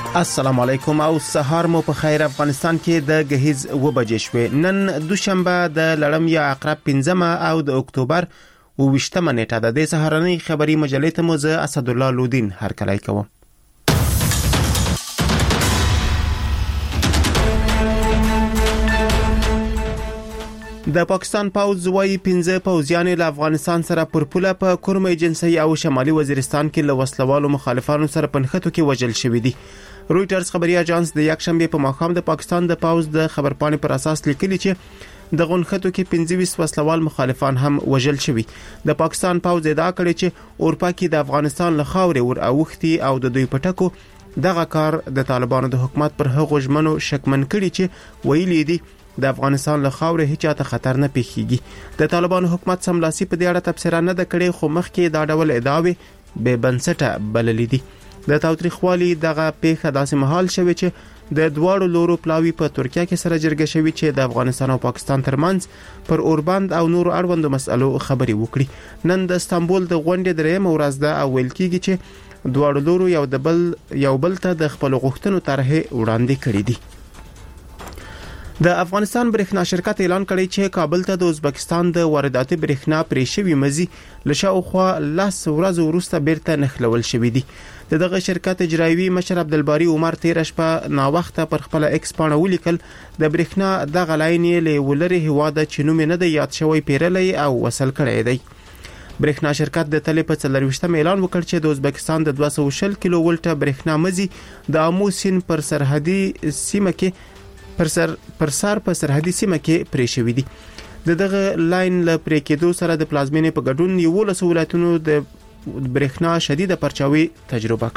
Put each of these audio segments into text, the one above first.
السلام علیکم او سهار مو په خیر. افغانستان کې د غهیز و بجې شوې. نن دوشنبه د لړم یا عقرب 15 او د اکتوبر 28 نیټه ده. د سهارنۍ خبري مجلې ته مو زه اسد الله لودین هرکلی کوم. د پاکستان پوځ وايي 15 پوځیان له افغانستان سره پر پوله په کورم ایجنسي او شمالي وزیرستان کې له وسلوالو مخالفانو سره پنځخته کې وژل شوې دي. رويټرز خبري اژانس د یکشنبه په ماښام د پاکستان د پوځ د خبرپاڼې پر اساس لیکلي چې د غونخته کې 25 وسلوال مخالفان هم وژل شوي. د پاکستان پوځ ادعا کړې چې اورپا کې د افغانستان له خاورې ور اوختي او د دوی پټکو دغه کار د طالبانو د حکومت پر هغو ژمنو شکمن کړي چې ویلي دي د افغانستان له خاورې هیڅ ته خطر نه پیښیږي. د طالبانو حکومت سملاسي په دې اړه تبصره نه ده کړې، خو مخکې دا ډول ادعاوې به بنسټه بللې دي. د تاوتریخوالي دغه پیښه داسې مهال شوی چې د دواړو لورو پلاوی په ترکیه کې سره جرګه شوی چې د افغانستان او پاکستان ترمنځ پر اوربند او نور اړوندو مسألو خبري وکړي. نن د استانبول د غونډې درېمه ورځ ده او ویل کېږي چې دواړو لورو یو بل ته د خپل غوښتنو طرحه وړاندې کړې دي. د افغانستان برېښنا شرکت اعلان کړی چې کابل ته د ازبکستان د وارداتي برېښنا پرې شوی مزي لشاوخوا 10 ورځې وروسته بیرته نخلول شوی دی. دغه شرکت اجرایوي مشر عبدالباری عمر تیر شپه نا وخته پر خپل ایکس پاڼه ولیکل د برېښنا د غلاینې له ولري هواده چنوم نه د یاد شوی پیرلې او وصل کړی دی. برېښنا شرکت د تلې په 24 اعلان وکړ چې د ازبکستان د 220 کیلو ولټه برېښنا مزي د اموسین پر سرحدي سیمه کې پر سرحدي سیمه کې پرې شوې دي. دغه لاین له پرې کېدو سره د پلازمینې په ګډون 11 ولایتونو د برېښنا شدیده پرچاوي تجربه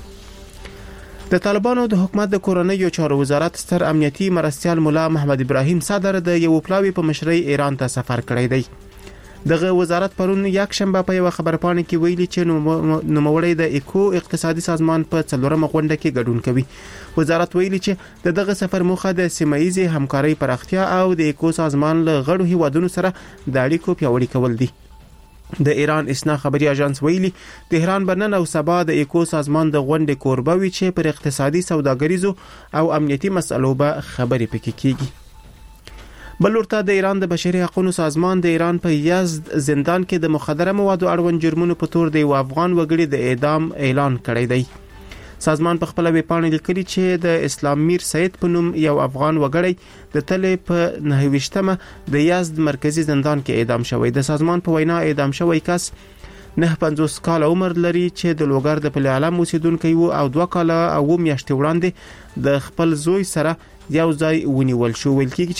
کړه. د طالبانو د حکومت د کورنیو چارو وزارت ستر امنیتي مرستیال مولا محمد ابراهیم صدر د یو پلاوی په مشرۍ ایران ته سفر کړی دی. دغه وزارت پرون یکشنبه په یو خبرپاڼه کې ویلي چې نوموړی د اکو اقتصادي سازمان په 4مه غونډه کې ګډون کوي. وزارت ویلي چې دغه سفر موخه د سیمایي همکارۍ پراختیا او د اکو سازمان له غړو هیوادونو سره د اړیکو پیاوړي کول دي. د ایران اسنا خبري اژانس ویلي تهران بنن او سبا د اکو سازمان د غونډې کوربه وي چې پر اقتصادي سوداګریزو او امنیتي مسلو به خبري پکې کیږي. بلورته د ایران د بشري حقوقو سازمان د ایران په یزد زندان کې د مخدره موادو اړوند جرمونو په تور د افغان وګړي د اعدام اعلان کړی دی. سازمان په خپل ویبپاڼه لیکلي چې د اسلام میر سید په نوم یو افغان وګړی د تلې په 29مه د یزد مرکزی زندان کې اعدام شوی. د سازمان په وینا اعدام شوی کس 59 کال عمر لري چې د لوګر د پل علم اوسیدونکی وو او 2 کال او میاشتې وړاندې د خپل زوی سره یو ځای ونیول شو. ویل کېږي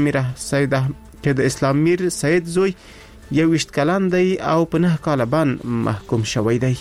چې د اسلام میر سید زوی 21 کلن دی او په 9 کال باندې محکوم شوی دی.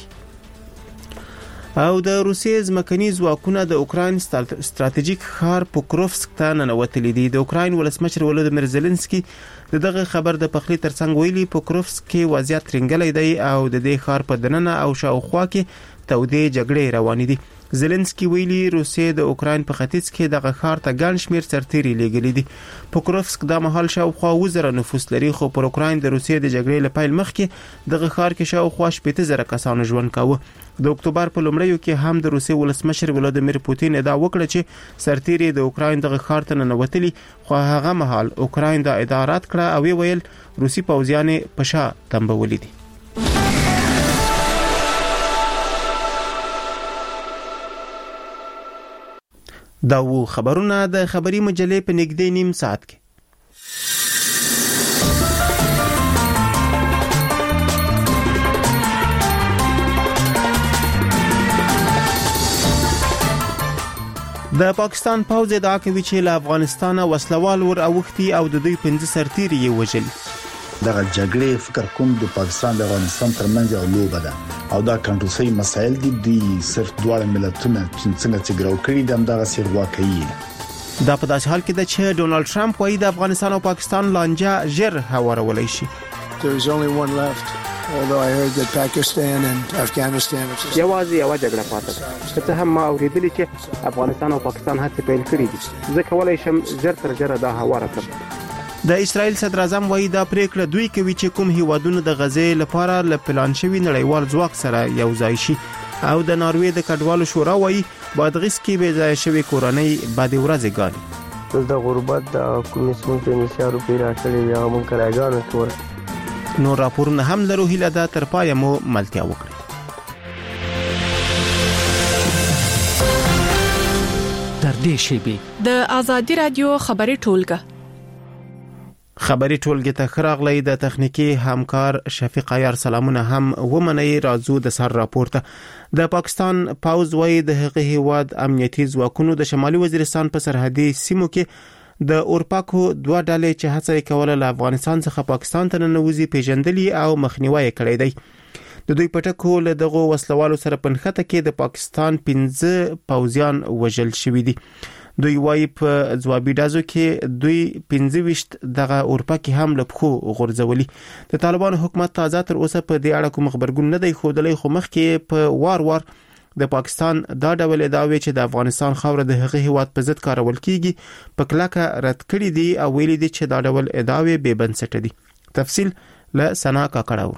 او د روسیې ځمکني ځواکونه د اوکراین ستراتیژیک ښار پوکروفسک ته ننوتلي دي. د اوکراین ولسمشر ولودیمیر زيلنسکي دغه خبر د پخلی ترڅنګ ویلي پوکروفسک کې وضعیت ترنګلی دی او د دې ښار په دننه او شاوخوا کې تودې جګړې روانې دي. زيلنسکي ویلي روسیې د اوکراین په ختیځ کې دغه ښار ته ګڼ شمېر سرتیري لیږلي دي. پوکروفسک د مهال شاوخوا 1000 نفوس لري، خو پر اوکراین د روسیې د جګړې له پیل مخکې دغه ښار کې شاوخوا 18000 کسانو ژوند کاوه. د اکتوبر په لومړیو کې هم د روسیې ولسمشر ولودیمیر پوتین ادعا وکړه چې سرتیري د اوکراین دغه ښار ته ننوتلي، خو هغه مهال اوکراین د ادعا رد کړه او ویل روسي پوځیان په شا تنبولي دي. دا و خبرونه د خبري مجلې په نږدې نیم ساعت کې. د پاکستان پوځ ادعا کوي چې له افغانستان وسلوال ور اوختي او د دوی 15 سرتیري یې وژل. دغه جګړې فکر کوم د پاکستان د افغانستان ترمنځ یو لوبه ده او دا کنټرولسي مسایل دي صرف دواړه ملتونه څنګه چې ګرو کړی دغه سیر واقعي. دا په داسې حال کې ده چې ډونالد ټرمپ وايي د افغانستان او پاکستان لانجه ژر هوارولای شي. There is only one left. Although I heard that Pakistan and Afghanistan یوازې یو جګړه پاتې ده. که هم ما اوریدلی چې افغانستان او پاکستان هڅې پیل کړې دي، زه کولای شم ژر تر ژره دا هواره کړم. د اسرائیل صدر اعظم وايي دا پریکړه دوی کوي چې کوم هیوادونو د غزې لپاره ل پلان شوی نړیوال ځواک سره یو ځای شي. او د ناروې د کډوالو شورا وايي بادغیس کې بې ځایه شوې کورنۍ بعد ورځې ګالي. د غربت د کومې څومره نشارو پیدا کړی یا موږ کراګانو تور نور راپورونه هم لرو. هیله ده تر پایه مو ملتیا وکړي. در دې شیبې د آزادي رادیو خبري ټولګه خبري ټولګه ته خراغلی. د تخنیکی همکار شفیق عیار سلامونه هم ومني. راځو د سر راپورته. د پاکستان پاوز وایي د هغه هیواد امنیتي ځواکونو د شمالي وزیرستان په سرحدي سیمو کې د اورپاکو دوه ډلې چې هڅه کوله له افغانستان څخه پاکستان ته ننوځي پیژندلي او مخنیوي کړی دی. د دوی پټکو له دغه وسلوالو سره پنخته کې د پاکستان 15 پوځیان وژل شوی دي. دوی وايي په ځوابي ډازو کې دوی 15 دغه اورپاکي هم لپخو غورځولي. د طالبان حکومت تازه تر اوسه په دې اړه کوم خبرګون نه دی خودلې، خو مخکې په وار د پاکستان دا ډول ادعاوې چې د افغانستان خاوره د هغه هیواد په ضد کارول کیږي په کلکه رد کړې دي او ویلي دي چې دا ډول ادعاوې بې بنسټه دي. تفصیل له سنا کاکړاو.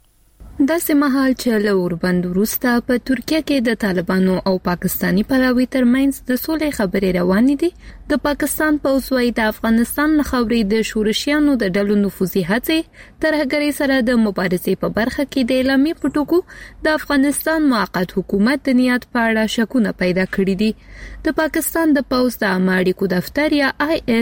دا سمحال چې له اوربند وروسته په ترکیه کې د طالبانو او پاکستانی پلاوي ترمنځ د سولې خبرې روانې دي. د پاکستان پوځوي د افغانستان له خاورې د شورشیانو د ډلو نفوذي هڅې ترهګرۍ سره د مبارزې په برخه کې د اعلامیې په ټکو د افغانستان موقت حکومت د نیت په اړه شکونه پیدا کړي دي. د پاکستان د پوځ د عامه اړیکو دفتر یا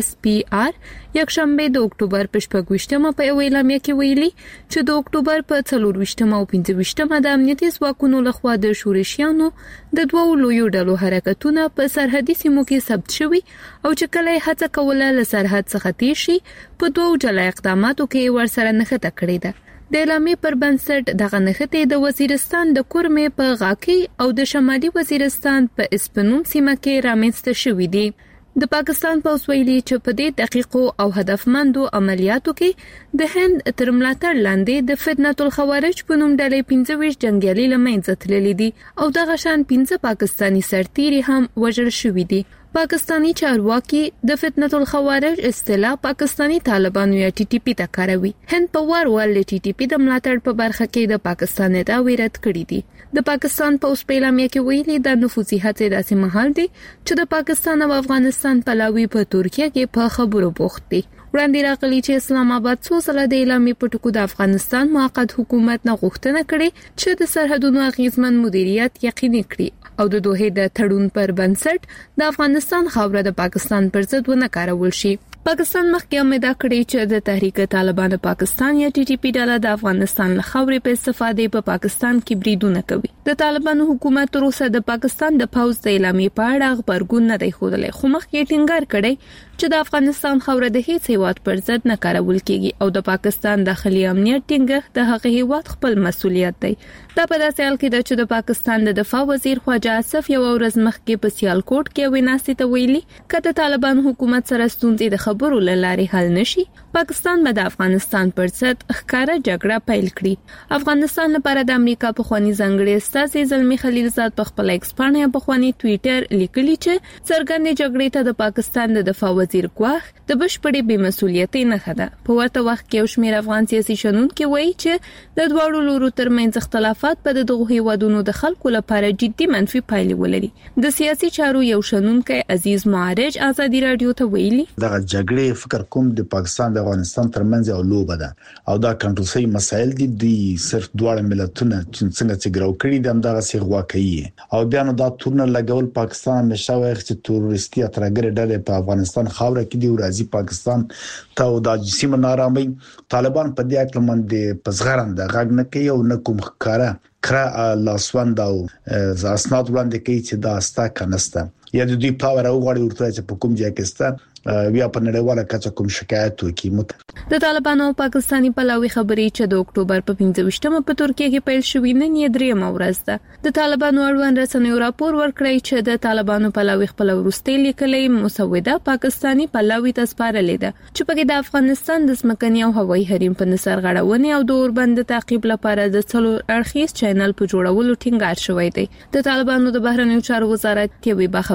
ISPR یکشنبه د اکتوبر په 28مه په اعلامیه کې ویلي چې د اکتوبر په 24 او 25مه د امنیتي ځواکونو لخوا د شورشیانو د دوو لویو ډلو حرکتونه په سرحدي سیمو کې ثبت شوي او چې کله هڅه کوله له سرحد څخه تیر شي په دوو جلا اقداماتو کې ورسره نښته کړې ده. د اعلامیې پر بنسټ دغه نښتې د وزیرستان د کورمې په غاکی او د شمالي وزیرستان په اسپنوم سیمه کې رامنځته شوې دي. د پاکستان پوځ ویلي چې په دې دقیقو او هدفمندو عملیاتو کې د هند تر ملاتړ لاندې د فتنة الخوارج په نوم ډلې 15 جنگیالي لمنځه تللي دي او دغه شان 15 پاکستانی سرتیري هم وژل شوي دي. پاکستانی چارواکي د فتنة الخوارج اصطلاح پاکستانی طالبانو یا TTP ته کاروي. هند په وار TTP د ملاتړ په برخه کې د پاکستان ادعاوې رد کړې دي. د پاکستان پوځ په اعلامیه کې ویلي د نفوذي هڅې داسې مهال دي چې د پاکستان او افغانستان پلاوي په ترکیه کې په خبرو بوخت دي. وړاندې راغلي چې اسلام آباد څو ځله د اعلامیې په ټکو د افغانستان موقت حکومت نه غوښتنه کړې چې د سرحدونو اغیزمن مدیریت یقیني کړي او د دوه د تړون پر بنسټ د افغانستان خاوره د پاکستان پر ضد ونه کارول شي. پاکستان مخکې امید کړی چې د تحریک طالبان پاکستان یا TTP ډله د افغانستان له خاورې په استفادې په پاکستان کې بریدونه کوي. د طالبانو حکومت تر اوسه د پاکستان د پوځ د اعلامیې په اړه خبرګون نه دی ښودلی، خو مخکې ټینګار کړی چې د افغانستان خاوره د هیڅ هیواد پر ضد نه کارول کیږي او د پاکستان داخلي امنیت ټینګښت د هغه هیواد خپل مسؤلیت دی. دا په داسې حال کې ده چې د پاکستان د دفاع وزیر خواجه اسف یو ورځ مخکې په سیالکوټ کې ویناستې ته ویلي چې د طالبان حکومت سره ستونزې د خبرو له لارې حل نشي، پاکستان به د افغانستان پر ضد ښکاره جګړه پیل کړي. افغانستان لپاره د امریکا پخوانی ځانګړی استازی زلمی خلیلزاد په خپل ایکس باندې پخوانی ټوئیټر لیکلی چې څرګندې جګړې ته د پاکستان د دفاع وزیر ګواښ د بشپړې بې مسؤلیتۍ نښه ده. په ورته وخت کې یو شمېر افغان سیاسي شنونکي وایي چې د دواړو لورو ترمنځ اختلافات په دغه هیوادونو د خلکو لپاره جدي منفي پایلې ولري. د سیاسي چارو یو شنونکی عزیز معارج آزادي رادیو ته ویلي دغه جګړې فکر کوم د پاکستان د افغانستان ترمنځ یو لوبه ده او دا کنټرول شوی مسایل دي. د صرف دواړه ملتونه چې څنګه چې ګرو کړی دي همدغه سی غواکي او بیا نو دا تورنه لګول پاکستان همیشه وایي چې تروریستي اترګر ډلې په افغانستان خاوره کې دی او راځي پاکستان ته دا جسم نارامي. طالبان په دې اړه باندې پزغران د غږ نه کوي او نه کوم ښکارا کرا لاسوند او اسناد وړاندې کوي چې دا استا کنسته یا د دوی پاور او غوړي ورته چې په کوم ځای کې ستا بیا په نړیواله کچه کوم شکایت وکړي. د طالبانو او پاکستانی پلاوي خبرې چې د اکتوبر په 25مه په ترکیه کې پیل شوې نن یې درېمه ورځ ده. د طالبانو اړوند رسنیو راپور ورکړی چې د طالبانو پلاوي خپل وروستي لیکلې مسوده پاکستانی پلاوي ته سپارلې ده چې په د افغانستان د ځمکني او هوایي حریم په نثر غړونې او د اوربند تعقیب لپاره د څلور اړخیز چینل په جوړولو ټینګار شوی دی. د طالبانو د بهرنیو چارو وزارت یوې خبري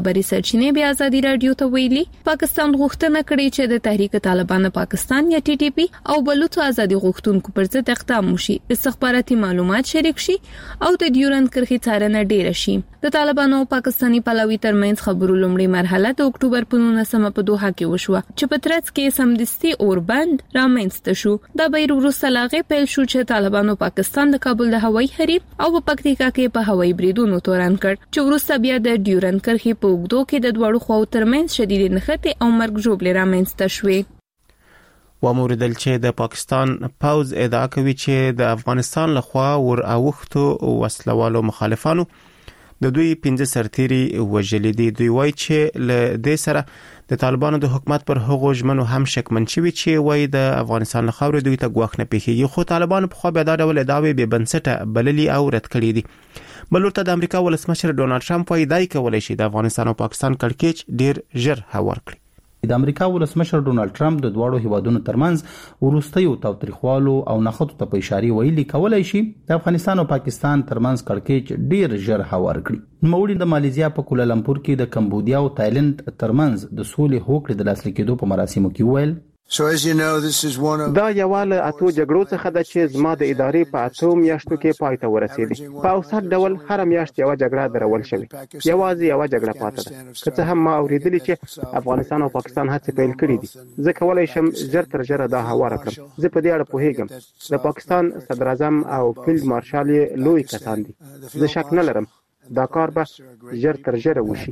خبري سرچینې بیا ازادي رادیو ته ویلي پاکستان غوښتنه کړې چې د تحریک طالبان پاکستان یا TTP او بلوچ ازادي غوښتونکو پر ضد اقدام وشي، استخباراتي معلومات شریک شي او د ډیورند کرښې څارنه ډیر شي. د طالبانو او پاکستاني پلاوي ترمنځ خبرو لومړی مرحله د اکتوبر په 19 په دوحه کې وشوه چې په ترڅ کې سمدستي اوربند رامنځته شو. دا به وروسته لاغې پیل شو چې طالبانو پاکستان د کابل د هوایي حریم او په پکتیکا کې په هوایي بریدونو تورن کړ چې وروسته بیا د ډیورند کرښې په اوږدو کې د دوړو خواو ترمنځ شدید نښتې او مرګ ژوبلې رامنځته شوې. وموردل چې د پاکستان پوز ادعا کوي چې د افغانستان لخوا ور اوختو وسلوالو مخالفانو د دوی 15 سرتيري وژلي دي. دوی وایي چې له دې سره د طالبانو د حکومت پر هغو ژمنو هم شکمن شوي چې وایي د افغانستان له خاورې دوی ته ګواښ نه پیښیږي، خو طالبانو په خوا بیا دا ډول ادعاوې بې بنسټه بللي او رد کړي دي. بل ورته د امریکا ولسمشر ډونالد ټرمپ وایي دای کولای شي د افغانستان او پاکستان کړکېچ ډیر ژر هوار کړي. د امریکا ولسمشر ډونالد ټرمپ د دوړو هیوادونو ترمنځ وروستیو تاوتریخوالو او نخښتو ته په اشاره ویلي کولای شي د افغانستان او پاکستان ترمنځ کړکېچ ډیر ژر هوار کړي. نوموړي د مالیزیا په کوالالمپور کې د کمبودیا او تایلند ترمنځ د سولې هوکړې د لاسلیک کېدو په مراسمو کې ویل دا یواله اتو جګړو څخه د چې زما د ادارې په اتو میاشتو کې پای ته ورسېدي. په اوسط ډول هر میاشت یو جګړه درول شوې، یوازې یو جګړه پاتې ده. که څه هم ما اوریدلی چې افغانستان او پاکستان هڅې پیل کړې دي، زه کولای شم ژر تر ژره دا هواره کړم. زه په دې اړه پوهیږم د پاکستان صدر اعظم او فیلډ مارشال لوی کسان دي، زه شک نه لرم دا کار به ژر تر ژره وشي.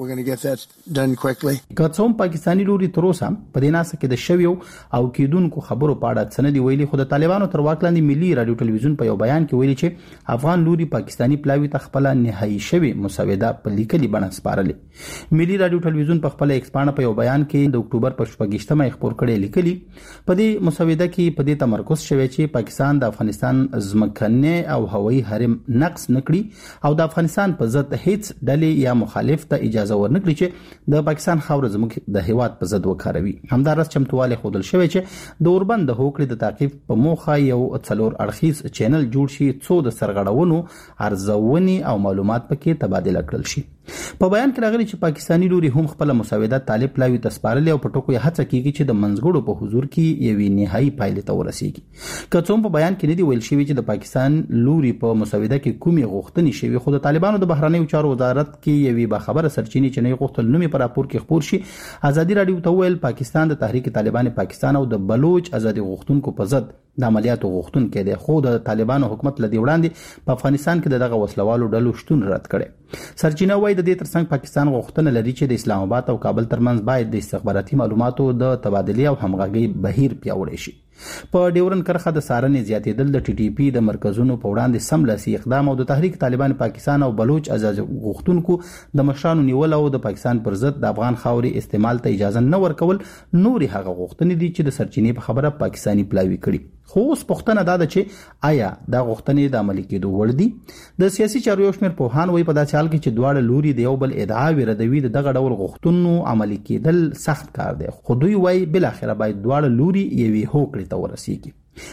که څوم پاکستاني لوري تر اوسه په دې ناسه کې د شویو او کېدونکو خبرو په اړه څه نه دی ویلي، خو د طالبانو تر واک لاندې ملي رادیو ټلویزیون په یو بیان کې ویلي چې افغان لوري پاکستاني پلاوي ته خپل نهایي شوی مسوده په لیکلي بڼه سپارلې. ملي رادیو ټلویزیون په خپل ایکسپانډ په یو بیان کې د اکتوبر په 28مه خبر کړي لیکلي په دې مسوده کې په دې تمرکز شوی چې پاکستان د افغانستان ځمکني او هوایي حریم نقض نکړي او د افغانستان په ضد هیڅ ډلې یا مخالف ته اجازه ورنکړي چې د پاکستان خاور زموږ د هیواد په ضد وکاروي. همدارس چمتواله خودل شوی چې د اوربند د هوکړې د تعقیب په موخه یو څلور اړخیز چینل جوړ شي څو د سرغړونو ارزونې او معلومات پکې تبادله کړل شي. په بیان کې راغلي چې پاکستاني لوري هم خپل مسوده طالب پلاوي تسپارل او په ټکو یې هڅه کوي چې د منځګړو په حضور کې یوې نهایي پایلې ته ورسیږي. که څوم په بیان کې نه دی ویل شوی چې د پاکستان لوري په مسوده کې کومې غوښتنې شوی، خو د طالبانو د بهرنیو چارو وزارت کې یوې باخبره سرچینې چې نه غوښتل نومي پر راپور کې خبر شي ازادي رادیو ته ویل پاکستان د تحریک طالبان پاکستان او د بلوچ ازادي غوښتونکو په ضد د عملیاتو غوښتونکو دی، خو د طالبانو حکومت لدی وړاندې په افغانستان کې دغه وسلوالو ډلو شتون رد کړي. سرچینه وایي د دې ترڅنګ پاکستان غوښتنه لري چې د اسلام آباد او کابل ترمنځ باید د استخباراتي معلوماتو د تبادلې او همغږي بهیر پیاوړی شي. په ډیورن کرخه د سارنې زیاتېدل د TTP د مرکزونو په وړاندې سملاسي اقدام او د تحریک طالبان پاکستان او بلوچ ازادي غوښتونکو د مشرانو نیول او د پاکستان پر ضد د افغان خاورې استعمال ته اجازه نه ورکول نوري هغه غوښتنې دي چې د سرچینې په خبره پاکستاني پلاوي کړي. خو اوس پوښتنه دا ده چې آیا دا غوښتنې د عملي کېدو وړ دي؟ د سیاسي چارو یو شمېر پوهان وایي په داسې حال کې چې دواړه لوري د یو بل ادعاوې ردوي دغه ډول غوښتنو عملي کېدل سخت کار دی، خو دوی وایي بل اخره باید دواړه لوري یوې هوکړې ته ورسیږي.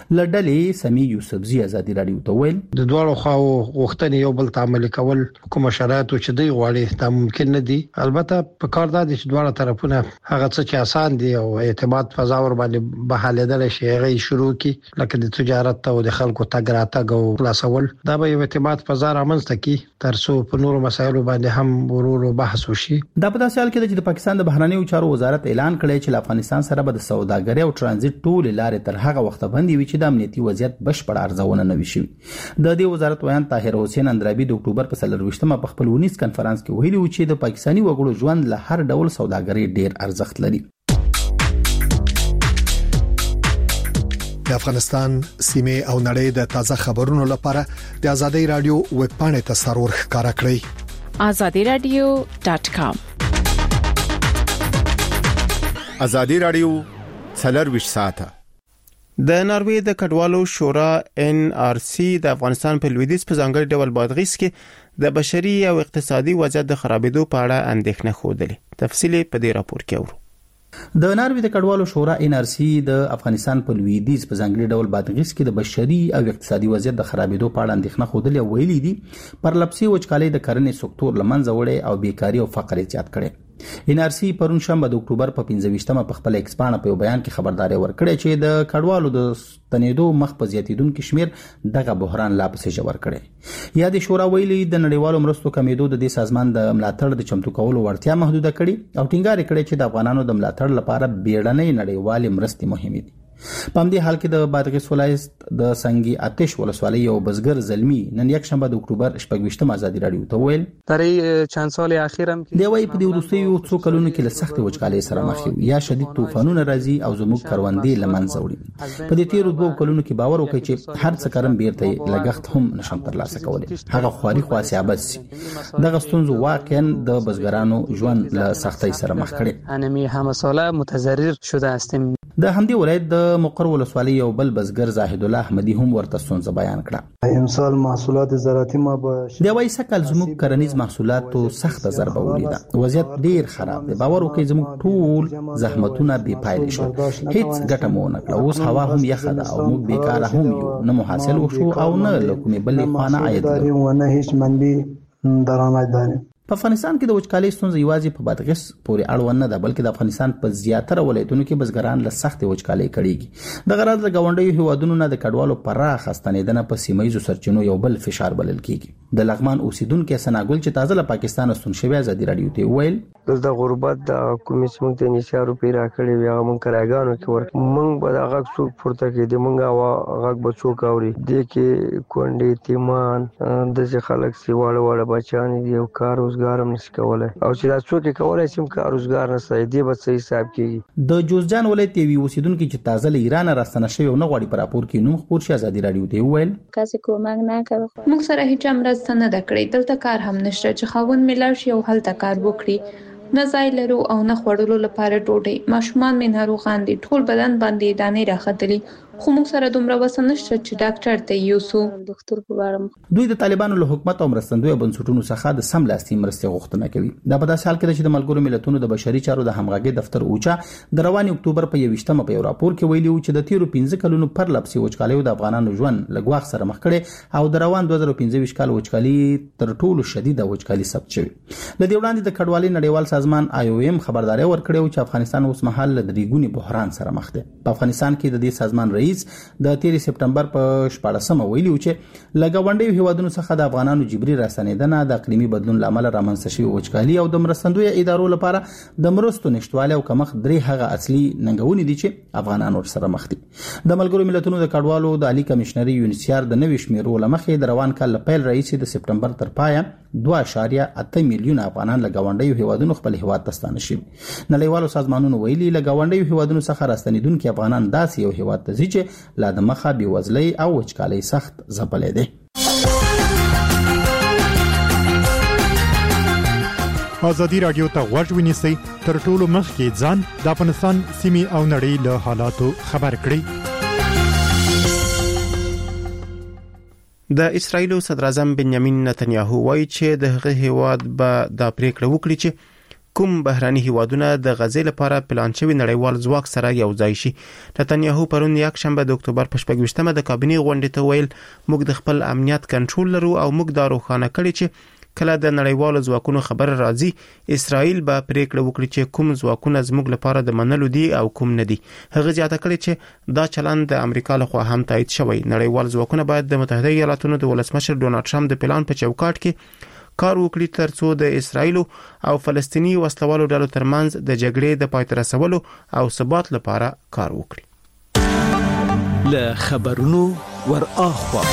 لډلې سمي یوسفزي ازادي رادیو ته ویل د دوړو خواو غوښتنې یو بل تعامل کول کوم شرایط چې دی غواړي دا ممکن نه دي. البته په کار دا دي چې دواړه طرفونه هغه څه چې آسان دي او اعتماد فضا ور باندې بحالېدل شي هغه شروع کی، لکه د تجارت او د خلکو تګ راتګ او خلاصول، دا به یو اعتماد فضا رامنځته کی ترڅو په نورو مسایلو باندې هم ورورو بحث وشي. دا په داسې حال کې چې د پاکستان د بهرنیو چارو وزارت اعلان کړی چې افغانستان سره به د سوداګرۍ او ترانزیت ټول لارې تر هغه وخت باندې وي چې د امنیتي وضعیت بشپړ ارزونه نه وي شوی. د دې وزارت ویان طاهر حسین اندرابي د اکتوبر په 24مه په خپل ونیس کانفرنس کې ویلي و چې د پاکستاني وګړو ژوند له هر ډول سوداګرۍ ډیر ارزښت لري. د افغانستان سیمه او نړۍ د تازه خبرونو لپاره د ازادي رادیو ویب پاڼې ته سرور ښکارا کړئ azadiradio.com. ازادي رادیو 24 ساعته. د ناروې د کډوالو شورا NRC د افغانستان په لویدیځ په ځانګړي ډول بادغیس کې د بشري او اقتصادي وضعیت د خرابېدو په اړه اندېښنه خوده. تفصیل په دې راپور کې اورو. د ناروې د کډوالو شورا NRC د افغانستان په لویدیځ په ځانګړي ډول بادغیس کې د بشري او اقتصادي وضعیت د خرابېدو په اړه اندېښنه خوده ویلي دي پر لپسي وچکالۍ د کرنې سکتور لمنځه وړي او بیکاری او فقر زیات کړي. NRC پرون شنبه د اکتوبر په 15مه په خپل ایکسپانه په بیان کې خبرداري ورکړه چې د کډوالو د ستنېدو مخ په زیاتیدونکو شمیر دغه بحران لا پسې ژور کړي. یا د شورا ویلي د نړیوالو مرستو کمیدو د دې سازمان د ملاتړ د چمتو کولو وړتیا محدوده کړي او ټینګار کړي چې د افغانانو د ملاتړ لپاره بیړنۍ نړیوالې مرستې مهمه دي. په همدې حال کې د بادغیس ولایت د سنگي آتش ولسوالۍ یو بزګر زلمی نن یک شنبه د اکتوبر 28 ازادي رادیو ته ویل درې چند سال اخیر هم دی وای په دې وروستیو څو کلونو کې له سخت وچکالۍ سره مخ یو یا شدید طوفانونه راځي او زموږ کروندې لمنځه وړي. په دې تیرو 2 کلونو کې باور وکړي چې هر څه کرم بیرته لګښت هم نشم ترلاسه کولای. هغه خواري خاصیابت سي دغه ستونزو واقعا د بزګرانو ژوند له سختۍ سره مخ کړي. انمی همه ساله متضرر شده هستیم. د همدې ولایت د مقر ولسوالۍ یو بل بزګر زاهد الله احمدي هم ورته ستونزه بیان کړه. امسال محصولات زراعتي ما به د وای سکل زموږ کرنیز محصولاتو سخت ضربه ولیده. وضعیت ډیر خراب دی. باور وکړئ زموږ ټول زحمتونه بې پایلې شو. هیڅ ګټه مو نه کړه. اوس هوا هم یخه ده او موږ بیکاره هم یو. نه مو حاصل وشو او نه له کومې بلې خوا نه عاید لرو. نه هیڅ منبع درآمد لري. په افغانستان کې د وچکالۍ ستونزې یوازې په بادغیس پورې اړوند نه ده بلکې د افغانستان په زیاتره ولایتونو کې بزګران له سختې وچکالۍ کړيږي. د غرض له گاونډیو هیوادونو نه د کډوالو پراخ ستنېدنه په سیمایي سرچینو یو بل فشار بلل کیږي. د لغمان اوسیدونکو سناګل چې تازه له پاکستان ستون شوی ازادي رادیو ته ویل د غربت د حکومت څنګه د نشارو پیرا کړی وي هغه مونږ کراګانو کې ورک مونږ به هغه څوک پورته کې د مونږه هغه به څوک اوري د کې کونډې تیمان د خلک سی واړه بچان دي او کار روزګار هم نشي کولای او چې دا څوک کولای شي کار روزګار نه سي دی به صحیح حساب کیږي. د جوزجان ولایت یو اوسیدونکو چې تازه له ایران راستنه شوی او نه غواړي پر راپور کې نوم خبر شي ازادي رادیو ته ویل کاسه کومک نه کوي. موږ سره هیڅ مرسته نه دکړي دلته کار هم نشته چې خاون ملار شي او هلته کار وکړي. نه ځای لرو او نه خوړلو لپاره ډوډۍ. ماشومان مې ناروغان دي. ټول بدن باندې دانې راختلي. خو موږ سره دومره وسه نشته چې ډاکټر ته یوسو. ډاکټر په واره دوی د طالبانو له حکومت او مرستندوی بنسټونو څخه د سملاسي مرستې غوښتنه کوي. دا په داسې حال کې چې د ملګرو ملتونو د بشري چارو د همغږي دفتر اوچا د روان اکتوبر په 21مه په یو راپور کې ویلي و چې د تیرو 15 کلونو پر لپسي وچکالۍ د افغانانو ژوند لګواخ سره مخ کړي او د روان 2015 کال وچکالۍ تر ټولو شدیده وچکالۍ ثبت شوی. لدې وړاندې د کډوالۍ نړیوال سازمان IOM خبرداري ورکړې چې افغانستان اوس مهال د ریګونی بحران سره مخ دی. په افغانستان کې د دې سازمان رئیس د 13 سپټمبر په 14مه ویلي و چې لګاونډي هیوادونو څخه د افغانانو جبري راستنېدنه د اقلیمي بدلون لامل رامنځته شوی وچکالي او د مرستندوی ادارو لپاره د مرستو نشټواله او کمښت درې هغه اصلي ننګونې دي چې افغانانو سره مخ دي. د ملګرو ملتونو د کډوالو د عالی کمشنري یونیسیار د نوې شمیرو لمخې د روان کال پیل رئیس د سپټمبر تر پایه 2.8 میلیون افغانان لګاونډي هیوادونو خپل هیواد ته ستانه شوي. نړیوالو سازمانونو ویلي لګاونډي هیوادونو څخه راستنیدونکو افغانان داسې یو هیواد ته ځي چې لا د مخه بې وزلۍ او وچکالۍ سخت ځپلې دي. ازادي رادیو ته غوږ ونیسئ تر ټولو مخکې ځان د افغانستان سیمې او نړۍ له حالاتو خبر کړئ. د اسرایل صدر اعظم بنیامین نتنیاهو وایي چې د هغه هیواد به دا پریکړه وکړي چې کوم بهراني هیوادونه د غزې لپاره پلان شوی نړیوال ځواک سره یو ځای شي. نتنیاهو پرون یک شنبه د اکتوبر په 28مه د کابینې غونډې ته ویل موږ د خپل امنیت کنټرول لرو او موږ دا روښانه کړی چې کله د نړیوالو ځواکونو خبر راځي اسرائیل به پریکړه وکړي چې کوم ځواکونه زموږ لپاره د منلو دي او کوم نه دي. هغه زیاته کړي چې دا چلند د امریکا لخوا هم تایید شوی. نړیوال ځواکونه باید د متحده ایالاتونو د ولسمشر ډونالد ټرمپ د پلان په چوکاټ کې کار وکړي ترڅو د اسرائیل او فلسطینی وسلوالو ډلو ترمنځ د جګړې د پای ته رسولو او ثبات لپاره کار وکړي. له خبرونو ور اخوا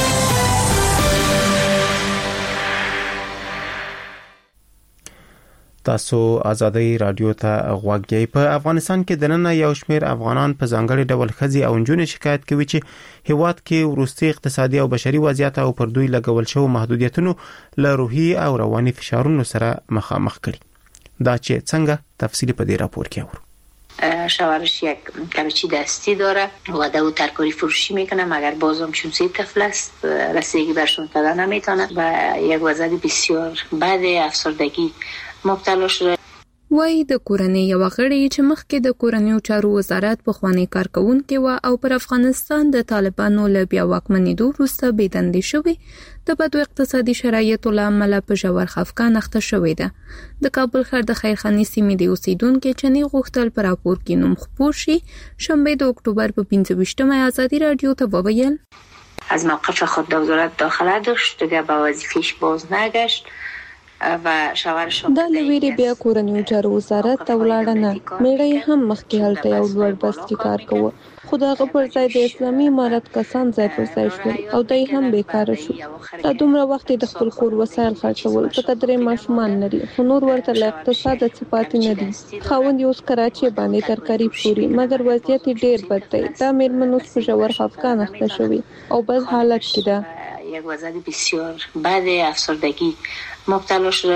تاسو ازادي رادیو ته غوږ یې. په افغانستان کې د نن یو شمېر افغانان په ځانګړي ډول ښځې او نجونې شکایت کوي چې هیواد کې وروستي اقتصادي او بشري وضعیت او پر دوی لګول شوی محدودیتونو له روحي او رواني فشارونو سره مخامخ کړي. دا چې څنګه تفصیلی په دې راپور کې اورو. شوهرش یک کبچی دستی داره و در ترکاری فروشی میکنه مگر بازم چون 3 طفل است رسیدگی برشون پیدا نمیتونه و یک وضعیت بسیار بد افسردگی مبتلا شده. وایي د کورنۍ یو غړي چې مخکې د کورنیو چارو وزارت په خوانی کارکونکو و او پر افغانستان د طالبانو له بیا واکمنېدو وروسته بېدندې شوې د بدو اقتصادي شرایطو له امله په ژور خفګان اخته شوې ده د کابل ښار د خیرخانې سیمې د اوسیدونکو چنې غوښتل پر راپور کې نوم خپور شي شنبه د اکتبر په 25مه آزادی رادیو ته وویل از موقف خود در وزارت داخله داشت دیگه به وظیفه‌اش باز نگشت و شاورش دا لویری بیا کورنیو چارو وزارت ته ولاړه نه میړی هم مخکې هلته یو لوړ بست کار کوي خو دغه پر ځای د اسلامي امارت کسان ځای پر ځای شول او دای هم بیکاره شو دا دومره وخت د خپل کور وسایل خرڅول په قدرې ماشومان لري خو نور ورته له اقتصاد صفات نه دي خاوند یو کراچي باندې ترکاری پوری مګر وضعیت ډیر بد دی دا میرمنو په ژور خفګان اخته شوی او بد حالت کې ده یک وضعیت بسیار بد افسردگی مبتلا شده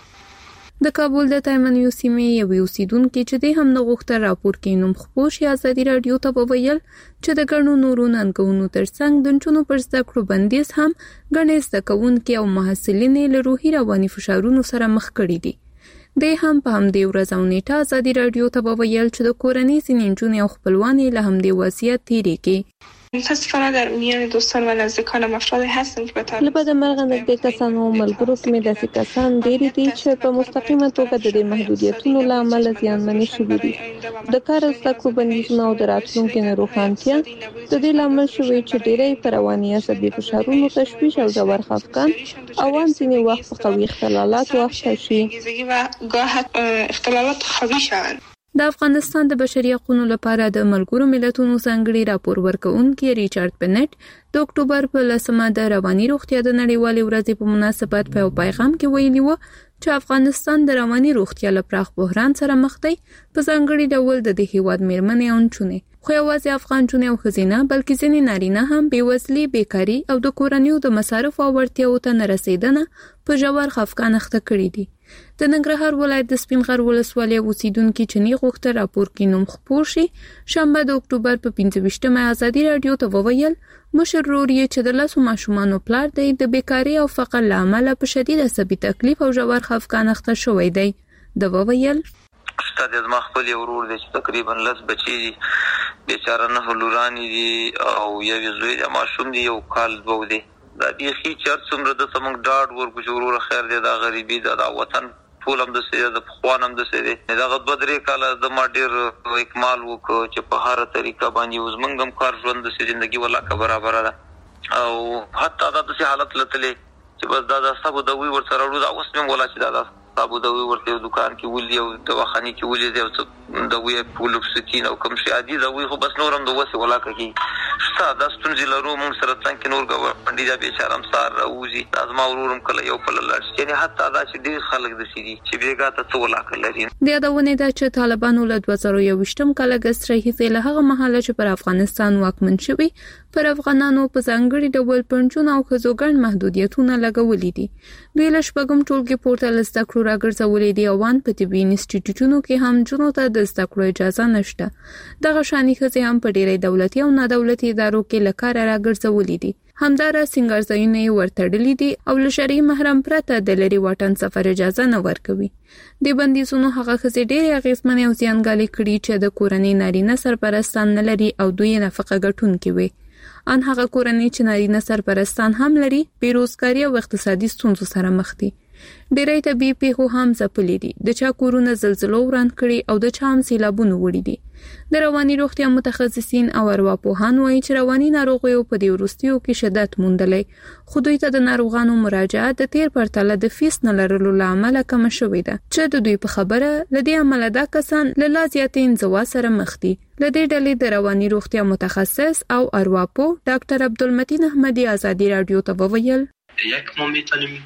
د کابل د تایمنیو سیمې یو اوسیدونکو چې د هم نغښتل راپور کې نوم خپور شي آزادی رادیو ته وویل چې د ګڼو نورو ننګونو ترڅنګ د چونو پر زده کړو بندیز هم ګڼې زده کوونکي او محصلین له روحي رواني فشارونو سره مخ کړي دي د هم په همدې ورځ او نیټه آزادی رادیو ته وویل چې د کورنۍ سنینجون او خپلوان له همدې وضعیت تیریږي متاسفانه در میان دوستان و نزدیکانم افرادی هستند که به طور لبد مرغ نزدیک کسان او ملګرو کې داسې کسان ډېری دي چې په مستقیمه توګه د دې محدودیتونو له امله زیانمنې شوي دي د کار زده کړو بندیزونه او د راتلونکي نه روښانتیا د دې لامل شوی چې ډېری پر رواني عصبي فشارونو تشویش او ژور خفګان او ځینې وخت په قوي اختلالات واخته شي و گاه اختلالات خوابی شوند د افغانستان د بشري حقوقو لپاره د ملګرو ملتونو څنګهړي راپور ورکوونکي ریچارډ بنټ د اکتوبر په 10مه د رواني روغتیا د نړیوالې ورځې په مناسبت په پیغام کې ویلي و چې افغانستان د رواني روغتیا لپاره بحران سره مخ دی په څنګهړي ډول د هیواد میرمنې او چونه خو یوازې افغان چونه او خزینه بلکې ځینې نارینه هم بیوزلي بیکاری او د کورنیو د مصارف او اړتیاو ته نه رسیدنه په ژور خفګان اخته کړي دي د ننګرهار ولایت د سپین غر ولسوالۍ اوسیدونکو چني غوښتل راپور کې نوم خپور شي شنبه د اکتوبر په 25مه آزادی رادیو ته وویل مشر روري چې د لاسو ماشومانو پلار دی د بیکاری او فقر لامل په شدید عصبي تکلیف او ژور خفګان اخته شوی دی د وویل استاد زما خپل ورور دی چې تقریبا 10 بچی دي بیچاره نه لورانی دي او یو زوی د ماشوم دی یو کال وو دی دا دی چې څومره د سمنګ ډاډ ورکو ضرور خیر دی دا غریبي دا وطن ټول هم د سید د خوانم د سید دا غد بدري کاله د ما ډیر اکمال وکړو چې په هر طریقه باندې وزمنګم کار ژوند د ژوندۍ ولا کا برابر ده او حتی دا د حالت لته چې بس دا سبو د وی ور سره ورو دا اوس مې ولا چې دا سبو د وی ورته دکان کې ولې او دواخاني کې ولې دی د وی پولکسټین او کوم شي عادي دا وی خو بس نورم د وسه ولا کوي ساده ستونزې لرو موږ سره څنګه نور غوړندې دا به شرم سار راوځي لازم ورورم کله یو په لړ یعنی حتی دا چې ډیر خلک د سيدي چې بیګا ته څو ولا کړی د یادونه ده چې طالبانو له 2021م کال اگست راهیسې له هغه مهاله چې پر افغانستان واکمن شوی پر افغانانو په ځانګړي ډول پنځون او خزوګن محدودیتونه لګولې دي دوی له شپږم ټولګي پورتل زده کړو راګرځولې دي او وان په طبي انسټیټیوټونو کې هم جنو ته د زده کړو اجازه نشته دغه شانې خزي هم په ډېرې دولتي او نه دولتي ادارو کې لکار راګرځولې دي همدارا سنگارځایونه ورتړلې دي او له شرعي محرم پرته د لري واټن سفر اجازه نه ورکوي د بندیزونو هغه خزي ډېرې اغیزمنې او زیانګالي کړي چې د کورنۍ نارینه سرپرستان نه لري او دوی نفقه ګټونکي وي ان هغه کورنۍ چې نارینه سرپرستان هم لري بیروزګاری او اقتصادي ستونزو سره مخ دي ډېرې طبي پیښو هم ځپلې دي د چا کورونه زلزلو وران کړي او د چا هم سیلابونه وړي دي د رواني روغتیا متخصصین او ارواپوهان وایي چې رواني ناروغیو په دې وروستیو کې شدت موندلې خو دوی ته د ناروغانو مراجعه د تیر پرتله د فیس نه لرلو لامل کم شوې ده چې د دوی په خبره لدې عمل دا کسان له لا زیاتې انزوا سره مخ دي لدې ډلې د رواني روغتیا متخصص او ارواپو ډاکټر عبدالمتین احمدی آزادی رادیو ته وویل یک ما میتونیم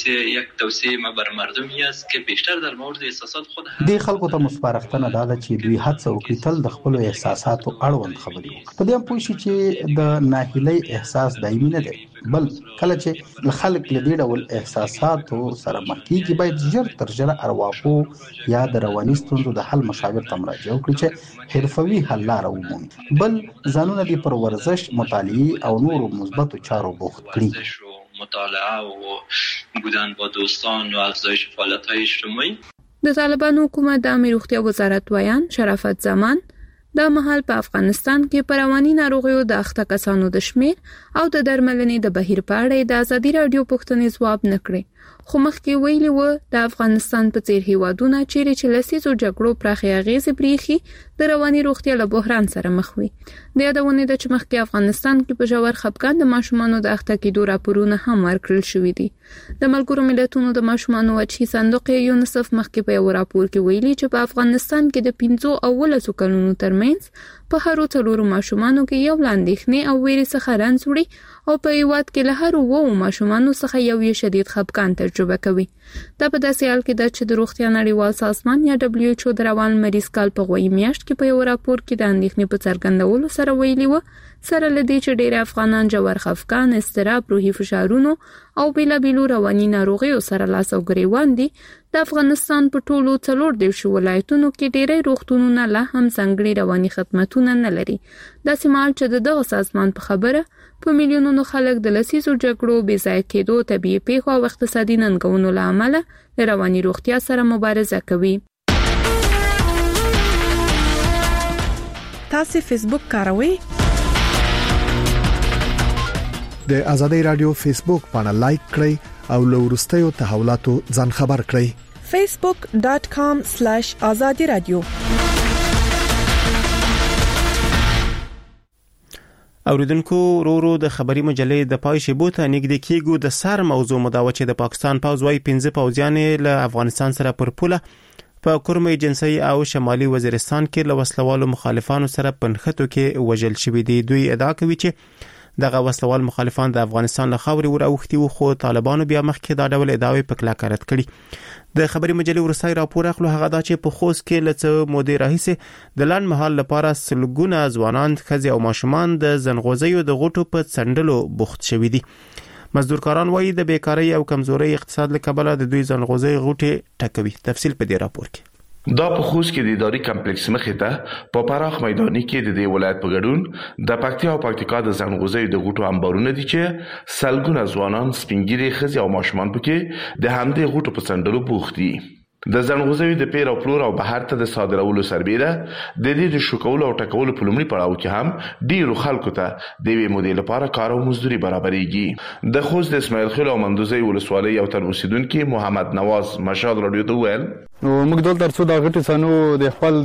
توصیه ما بر مردمی است که بیشتر در مورد احساسات خود د خلکو ته مصبرختنه ده چې دوی هڅه وکړي تل د خپل احساساتو اړوند خبرې وکړي په دې هم پوه شي چې د ناهیلۍ احساس دایمي نه دی بل کله چې خلک له دې ډول احساساتو سره مخ کیږي باید ژر تر ژره ارواپو یا د رواني ستونزو د حل مشاور ته مراجعه وکړي چې حرفوي حل لاره ومومي بل ځانونه دې پر ورزش مطالعه او نورو مثبتو چارو بوخت کړي مطالعه و بودن با دوستان و افزایش فعالیت‌های اجتماعی د طالبانو حکومت د عامه روغتیا وزارت ویان شرافت زمان دا مهال په افغانستان کې پر رواني ناروغیو د اخته کسانو د شمیر او د درملنې د بهیر په اړه د ازادي رادیو پوښتنې ځواب نکړي خو مخکې ویلي و د افغانستان په څیر هیوادونه چې لسیزو جګړو پراخي اغیزې پریخي د رواني روغتیا له بحران سره مخ وي د یادونه د چې مخکې افغانستان کې په ژور خپګان د ماشومانو د اخته کېدو راپورونه هم ورکړل شوي دي د ملګرو ملتونو د ماشومانو وچی صندوق یونیسف مخکې په یو راپور کې ویلي چې په افغانستان کې د 15 او 19 کلونو ترمنځ په هرو څلورو ماشومانو کې یو لاندېخنې او ویرې څخه رنځ وړي او په هیواد کې له هرو 2 ماشومانو څخه یو شدید خپګان تجربه کوي دا په داسې حال کې ده چې د روغتیا نړیوال سازمان یا WHO د روان مریض کال په غوي میاشت کې په یو راپور کې د اندېښنې په څرګندولو سره ویلي و سره لدی چې ډېر افغانان جوړ خفقان استراب روحي فشارونو او بیلابیلو رواني ناروغیو سره لاس او ګریوان دي د افغانستان په ټولو 14 ولایتونو کې ډېری روغتونونه لا هم څنګهړي رواني خدماتونه نه لري د سیمال چې دغه سازمان په خبره په میلیونونو خلک د لسیزو جګړو بې ځای کېدو طبيعي پیښو او اقتصادي ننګونو له امله د رواني روغتیا سره مبارزه کوي تاسو فیسبوک کاروئ د ازادي رادیو فیسبوک باندې لایک کړئ او له وروستیو تحولاتو ځان خبر کړئ facebook.com/azadi radio اوریدونکو ورو د خبري مجلې د پای شیبو ته نږدې کېږو د سر موضوع مداوه چې د پاکستان پوځ وايي 15 پوځیان له افغانستان سره پر پوله په کورم ایجنسي او شمالي وزیرستان کې له وسلوالو مخالفانو سره پنځخته کې وژل شوې دي دوی ادعا کوي چې دغه وسلوال مخالفان د افغانستان له خاورې وراوښتي وو خو طالبانو بیا مخکې دا ډول ادعاوې په کلکه رد کړي د خبري مجلې ورسای راپور اخلو هغه دا چې په خوست کې لڅ مودې راهیسه د لاند محل لپاره سلګونه ځوانان خځې او ماشومان د زنغوزیو د غوټو په څنډلو بوخت شوي دي مزدورکاران وایي د بیکاری او کمزوري اقتصاد له کبله د دوی زنغوزي غوټي ټکوي تفصیل په دې راپور کې دا په خوست کې د اداري کمپلیکس مخې ته په پراخ میداني کې د دې ولایت په ګډون د پکتیا او پکتیکا د زنغوزیو د غوټو انبارونه دي چې سلګونه ځوانان سپینګری خځې او ماشومان پکې د همدې غوټو په څنډلو بوخت دي د زنغوزیو د پیر او پلور او بهر ته د صادرولو سربېره د دې د شوکولو او ټکولو په لومړي پړاو کې هم ډیرو خلکو ته د وی مودې لپاره کار او مزدوري برابرېږي د خوست د اسماعیل خیل او مندوزي ولسوالۍ او تر اوسیدونکو محمد نواز مشهد رادیو ته ویل نو موږ دلته ترڅو د غټي سنو د خپل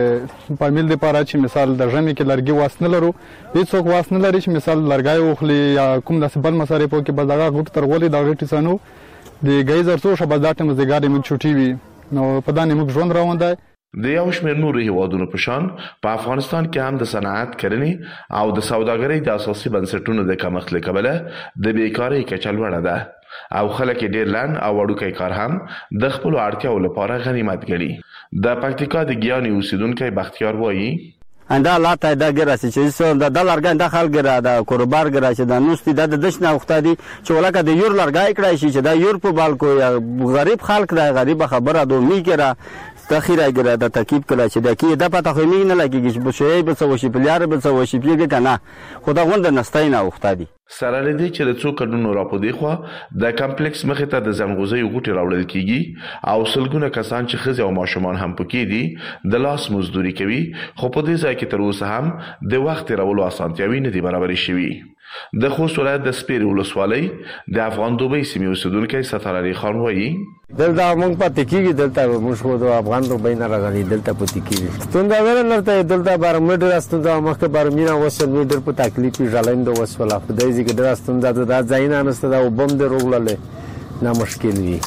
د فامیل د لپاره چې مثال د ژمي کې لرګي واسنه لرو هیڅوک واسنه لري چې مثال لرګي وخلي یا کوم د سبل مصارف کې به دغه غټ تر ولې د غټي سنو د گیزر څو شبه داټه مزګاری موږ چټي وي نو په دانه موږ ژوند روان دی د یو شمېر نورو هیوادونو په شان په افغانستان کې هم د صنعت کرنې او د سوداګرۍ د اساسي بنسټونو د کمښت له کبله د بیکاری کچه لوړه ده او خلک ډیر لاند او وړوکی کار هم د خپل اړتیاو لپاره غنیمت ګڼي د پکتیکا د ګیاني اوسیدونکو بختیار وایي انده لاته دا ګراسي چې د دلارګان د خلک را د کوربار ګراسي د نوستي د دشنه وختادي چې ولکه د یور لارګای کړای شي چې د یور په بالکو یا غریب خلک د غریب خبره دومي کړه تخیره ګره د ترکیب کړه چې د کې د پته خو نه لګیږي چې بشوي به څه وشي بلیار به څه وشي پیګه کنه خدا غوند نستای نه وختادي سره لدی چې د څو کډونو راپودې خو د کمپلیکس مخې ته د زنغوزي غوټي راوړل کیږي او سلګونه کسان چې خځې او ماشومان هم پکې دي د لاس مزدوري کوي خو په دې ځای کې تر اوسه هم د وخت راولو اسانتیاوي نه دي برابرې شوي د خوست ولایت د سپیر ولسوالۍ د افغان دوبۍ سیمې اوسیدونکو ستر علي خان وایي دلته موږ پاتې کیږي دلته موږ خو د افغان دوبۍ نه راغلي دلته پاتې کیږي ستوندا ورنرته دلته بارمډ راستوندا مخه بارمینا وسل میډر په تکلیف ژلند وسوله خدای دې ګډ راستوندا د ځاینا نسته دا وبم د روغلله نه مشکل وي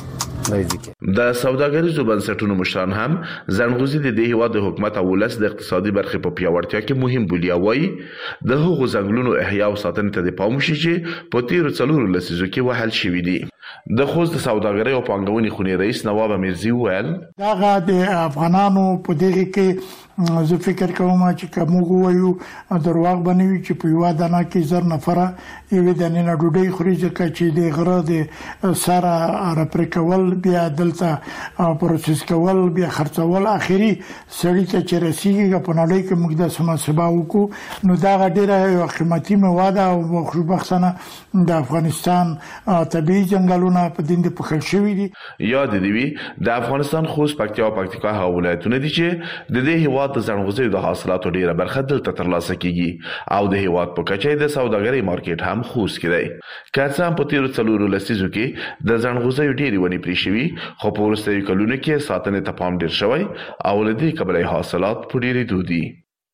د سوداګریزو بنسټونو مشران هم زنغوزي د دې هیواد د حکومت او ولس د اقتصادي برخې په پیاوړتیا کې مهم بولي وایي د هغو ځنګلونو احیا او ساتنې ته د پام شي چې په تیرو 4 لسیزو کې وهل شوي دي د خوست د سوداګرۍ او پانګونې خونې رئیس نواب امیرزي ویل دغه د افغانانو په دغه کې زه فکر کوم چې کوم وایو درواغ بنوي چې په یو دانه کې زر نفره یوه دانه نه ډوډۍ خوري ځکه چې د غره د سره راپرکول بیا دلته پروسس کول بیا خرڅول اخیری سړی ته چې رسیږي په نړۍ کې موږ د سماسبا وکړو نو دا ډیره قیمتي مواد او خوشبختانه د افغانستان طبيعي ځنګلونه په دین د پخل شوی دي. یاد دی وی د افغانستان خوست پکتیا او پکتیکا ولایتونه دي چې د دې هیواد د ځنغوزیو د حاصلاتو ډیره برخه دلته ترلاسه کیږي او د هیواد په کچه د سوداګرۍ مارکیټ هم خوست کړي. کارڅام په تیر څلورو لسیزو کې د ځنغوزیو ډیره ونی پریشوي خو په ورستیو کلونو کې ساتنه ته پام ډیر شوی او لدی قبلي حاصلات په ډیره دودي.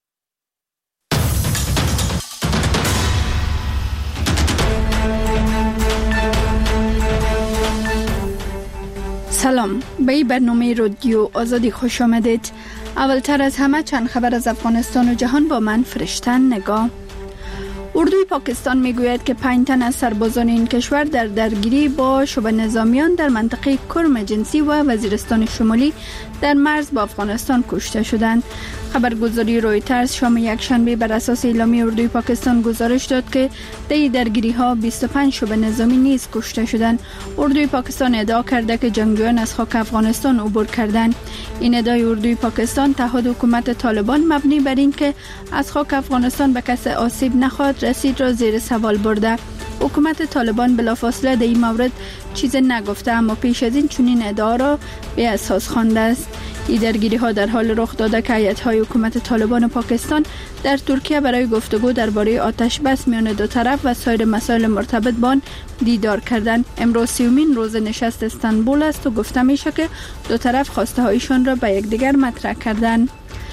سلام، به این برنامه رادیو آزادی خوش آمدید. اولتر از همه چند خبر از افغانستان و جهان با من فرشتن نگاه. اردوی پاکستان میگوید که 5 تن از سربازان این کشور در درگیری با شبه نظامیان در منطقه کرم جنسی و وزیرستان شمالی در مرز با افغانستان کشته شدند. خبرگزاری رویترز شام یکشنبه بر اساس اعلامیه اردوی پاکستان گزارش داد که در درگیری ها 25 شبه نظامی نیز کشته شدند. اردوی پاکستان ادعا کرده که جنگجویان از خاک افغانستان عبور کردند. این ادعای اردوی پاکستان تحت حکومت طالبان مبنی بر این که از خاک افغانستان به کسی آسیب نخواهد رسید را زیر سوال برده. حکومت طالبان بلافاصله در این مورد چیزی نگفته اما پیش از این چنین ادعا را به اساس خوانده است. این درگیری ها در حال رخ داده که هیئت‌های حکومت طالبان پاکستان در ترکیه برای گفتگو درباره آتش بس میان دو طرف و سایر مسائل مرتبط با آن دیدار کردند. امروز 30مین روز نشست استانبول است و گفته میشه که دو طرف خواسته هایشان را به یکدیگر مطرح کردند.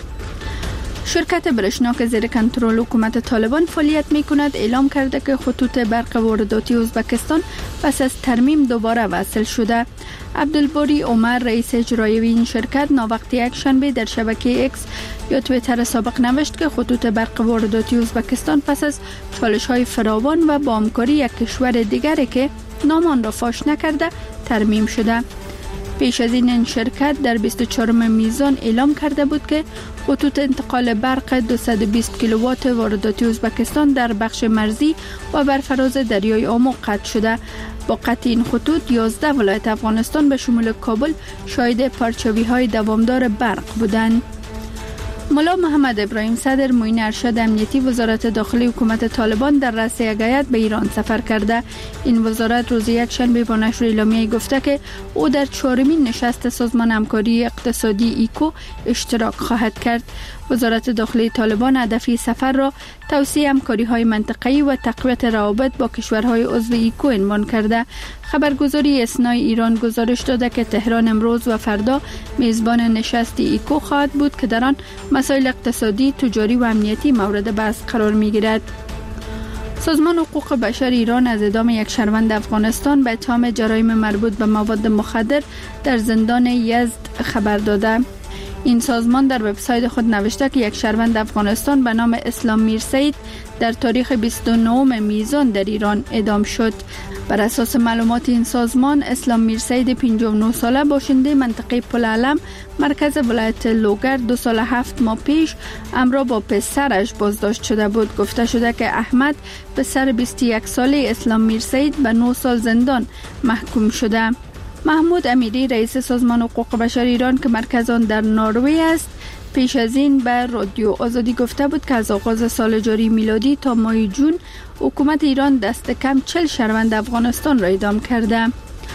شرکت برشناک زیر کنترل حکومت طالبان فعالیت می کند اعلام کرده که خطوط برق وارداتی ازبکستان پس از ترمیم دوباره وصل شده. عبدالباری عمر رئیس اجرایی این شرکت ناوقتی یکشنبه در شبکه اکس یا توییتر سابق نوشت که خطوط برق وارداتی ازبکستان پس از چالش‌های فراوان و با همکاری یک کشور دیگری که نام آن را فاش نکرده ترمیم شده. پیش از این شرکت در 24 میزان اعلام کرده بود که خطوط انتقال برق 220 کیلووات وارداتی ازبکستان در بخش مرزی و بر فراز دریای آمو قطع شده. با قطع این خطوط 11 ولایت افغانستان به شمول کابل شاهد پرچاوی‌های دوامدار برق بودند. ملا محمد ابراهیم صدر معین ارشد امنیتی وزارت داخلی حکومت طالبان در رأس یک هیئت به ایران سفر کرده. این وزارت روز یکشنبه با نشر اعلامیه گفته که او در 4مین نشست سازمان همکاری اقتصادی ایکو اشتراک خواهد کرد. وزارت داخلی طالبان هدف سفر را توسعه همکاری‌های منطقه‌ای و تقویت روابط با کشورهای عضو ایکو عنوان کرده. خبرگزاری اسنای ایران گزارش داده که تهران امروز و فردا میزبان نشست ایکو خواهد بود که در آن مسائل اقتصادی، تجاری و امنیتی مورد بحث قرار می‌گیرد. سازمان حقوق بشر ایران از اعدام یک شهروند افغانستان به اتهام جرایم مربوط به مواد مخدر در زندان یزد خبر داده. این سازمان در وبسایت خود نوشته که یک شهروند افغانستان به نام اسلام میرسید در تاریخ 29 میزان در ایران اعدام شد. بر اساس معلومات این سازمان اسلام میرسید 59 ساله باشنده منطقه پل علم مرکز ولایت لوگر 2 سال 7 ماه پیش همراه با پسرش بازداشت شده بود. گفته شده که احمد پسر 21 ساله اسلام میرسید به 9 سال زندان محکوم شده. محمود امیری رئیس سازمان حقوق بشر ایران که مرکز آن در نروژ است پیش از این به رادیو آزادی گفته بود که از آغاز سال جاری میلادی تا ماه جون حکومت ایران دست کم 40 شهروند افغانستان را اعدام کرده.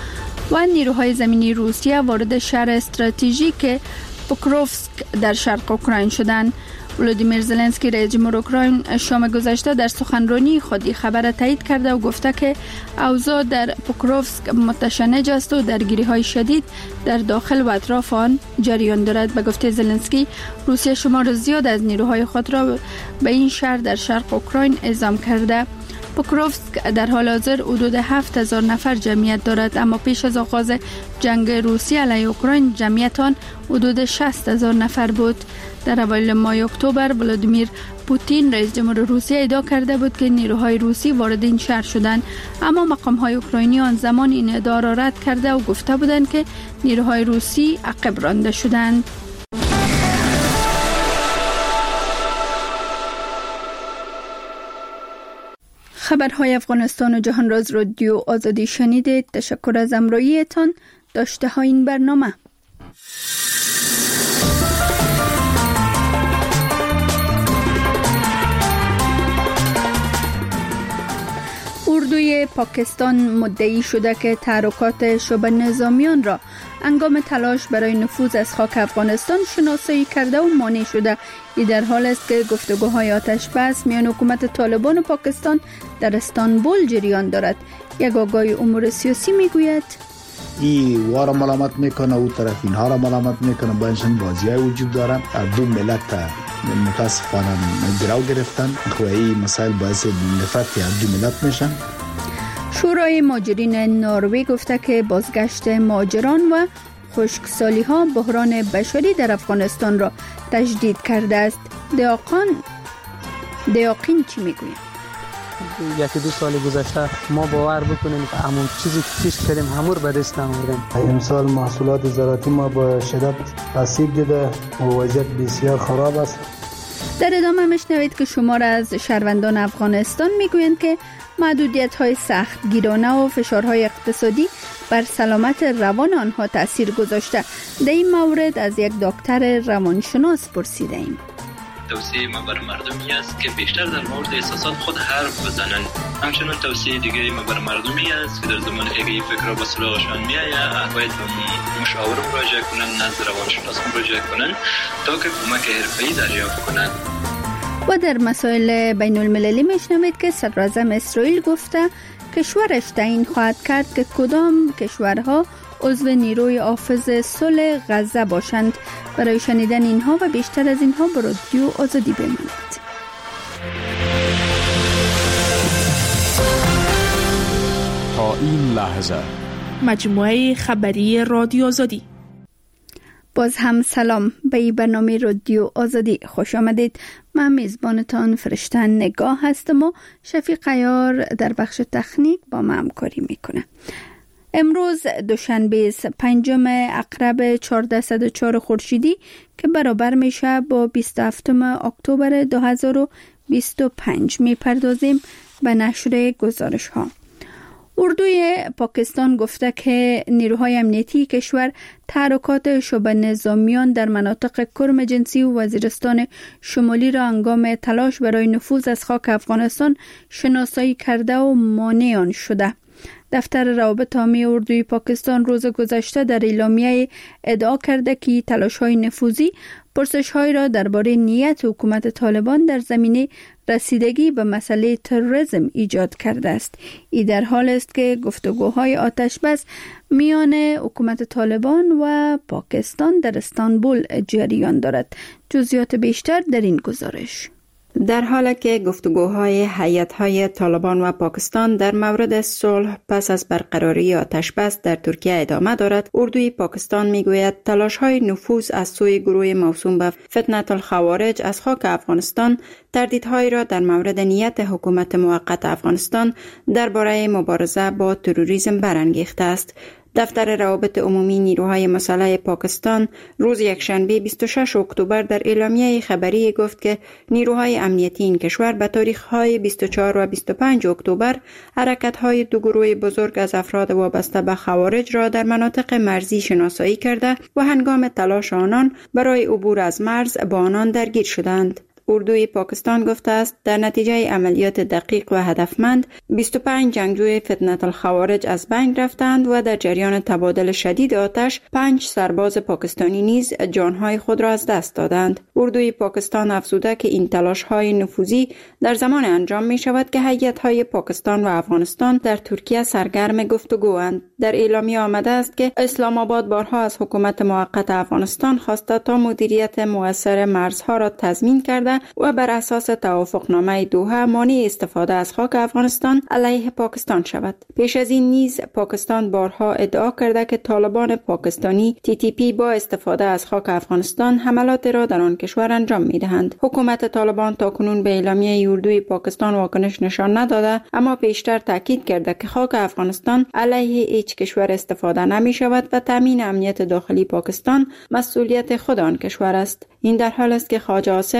و نیروهای زمینی روسیه وارد شهر استراتژیک پوکروفسک در شرق اوکراین شدند. ولودیمیر زلنسکی رئیس جمهور اوکراین شام گذشته در سخنرانی خود خبر تایید کرده و گفته که اوضاع در پوکروفسک متشنج است و درگیری‌های شدید در داخل و اطراف آن جریان دارد. به گفته زلنسکی روسیه شمار زیاد از نیروهای خود را به این شهر در شرق اوکراین اعزام کرده. پوکروفسک در حال حاضر حدود 7000 نفر جمعیت دارد اما پیش از آغاز جنگ روسیه علیه اوکراین جمعیت آن حدود 60000 نفر بود. در اوایل ماه اکتبر ولادیمیر پوتین رئیس جمهور روسیه ادعا کرده بود که نیروهای روسی وارد این شهر شدند اما مقام‌های اوکراینی آن زمان این ادعا را رد کرده و گفته بودند که نیروهای روسی عقب رانده شدند. خبرهای افغانستان و جهان را از رادیو آزادی شنیدید. تشکر از همراهیتان. داشته های این برنامه. اردوی پاکستان مدعی شده که تحرکات شبه نظامیان را هنگام تلاش برای نفوذ از خاک افغانستان شناسایی کرده و مانع شده. این در حال است که گفتگوهای آتش بس میان حکومت طالبان و پاکستان در استانبول جریان دارد. یک آگاهی امور سیاسی میگوید این وارا ملامت میکنه، او طرف اینها را ملامت میکنه، بینشان بازی‌های وجود داره. دو ملت متاسفانه گرو گرفتن، خواهی مسائل باعث نفرت دو ملت میشن. شورای مهاجرین نروژ گفته که بازگشت مهاجران و خشکسالی ها بحران بشری در افغانستان را تجدید کرده است. دیاقین چی میگوید؟ یکی دو سال گذشته ما باور بکنیم که همون چیزی که پیش کردیم همون به دست نمی‌آوردیم. امسال محصولات زراعتی ما با شدت آسیب دیده و وضعیت بسیار خراب است. در ادامه میشنوید که شمار از شهروندان افغانستان میگویند که محدودیت‌های سختگیرانه و فشارهای اقتصادی بر سلامت روان آنها تأثیر گذاشته. در این مورد از یک دکتر روانشناس پرسیدیم. توصیه ما بر مردمی است که بیشتر در مورد احساسات خود حرف بزنند. همچنین توصیه دیگری ما بر مردمی است که در زمانی که این فکر به سراغشان میآید باید به مشاور مراجعه کنند، نزد روانشناس مراجعه کنند تا که کمک حرفه‌ای دریافت کنند. و در مسائل بین المللی میشنوید که صدراعظم اسرائیل گفته کشورش تعیین خواهد کرد که کدام کشورها عضو نیروی حافظ صلح غزه باشند. برای شنیدن اینها و بیشتر از اینها به رادیو آزادی بمانید. تا این لحظه مجموعه خبری رادیو آزادی. باز هم سلام به این برنامه رادیو آزادی خوش آمدید. من میزبانتان فرشته نگاه هستم و شفیق عیار در بخش تکنیک با ما همکاری میکنه. امروز دوشنبه 5 اقرب 1404 خورشیدی که برابر میشه با 27 اکتبر 2025 میپردازیم به نشر گزارش ها. اردوی پاکستان گفته که نیروهای امنیتی کشور تحرکات شبه نظامیان در مناطق کرم جنسی و وزیرستان شمالی را هنگام تلاش برای نفوذ از خاک افغانستان شناسایی کرده و مانع آن شده. دفتر روابط عامه اردوی پاکستان روز گذشته در اعلامیه ادعا کرده که تلاش‌های نفوذی پرسش‌هایی را درباره نیت حکومت طالبان در زمینه رسیدگی به مسئله تروریسم ایجاد کرده است. این در حال است که گفتگوهای آتش بس میان حکومت طالبان و پاکستان در استانبول جریان دارد. جزئیات بیشتر در این گزارش. در حالی که گفتگوهای هیئت‌های طالبان و پاکستان در مورد صلح پس از برقراری آتش‌بس در ترکیه ادامه دارد، اردوی پاکستان میگوید تلاش‌های نفوذ از سوی گروه موسوم به فتنة الخوارج از خاک افغانستان تردیدهایی را در مورد نیت حکومت موقت افغانستان درباره مبارزه با تروریسم برانگیخته است. دفتر روابط عمومی نیروهای مسلح پاکستان روز یکشنبه 26 اکتبر در اعلامیه خبری گفت که نیروهای امنیتی این کشور به تاریخ‌های 24 و 25 اکتبر حرکت‌های دو گروه بزرگ از افراد وابسته به خوارج را در مناطق مرزی شناسایی کرده و هنگام تلاش آنان برای عبور از مرز با آنان درگیر شدند. اردوی پاکستان گفته است در نتیجه عملیات دقیق و هدفمند 25 جنگجوی فتنة الخوارج از بین رفتند و در جریان تبادل شدید آتش 5 سرباز پاکستانی نیز جانهای خود را از دست دادند. اردوی پاکستان افزوده که این تلاش‌های نفوذی در زمان انجام می شود که هیئت‌های پاکستان و افغانستان در ترکیه سرگرم گفتگواند. در اعلامیه آمده است که اسلام آباد بارها از حکومت موقت افغانستان خواسته تا مدیریت مؤثر مرزها را تضمین کرده و بر اساس توافقنامه دوحه مانع استفاده از خاک افغانستان علیه پاکستان شود. پیش از این نیز پاکستان بارها ادعا کرده که طالبان پاکستانی TTP با استفاده از خاک افغانستان حملات را در آن کشور انجام می‌دهند. حکومت طالبان تاکنون به اعلامیه اردوی پاکستان واکنش نشان نداده، اما پیشتر تاکید کرده که خاک افغانستان علیه هیچ کشور استفاده نمی شود و تامین امنیت داخلی پاکستان مسئولیت خود آن کشور است. این در حال است که خواجه آصف وزیر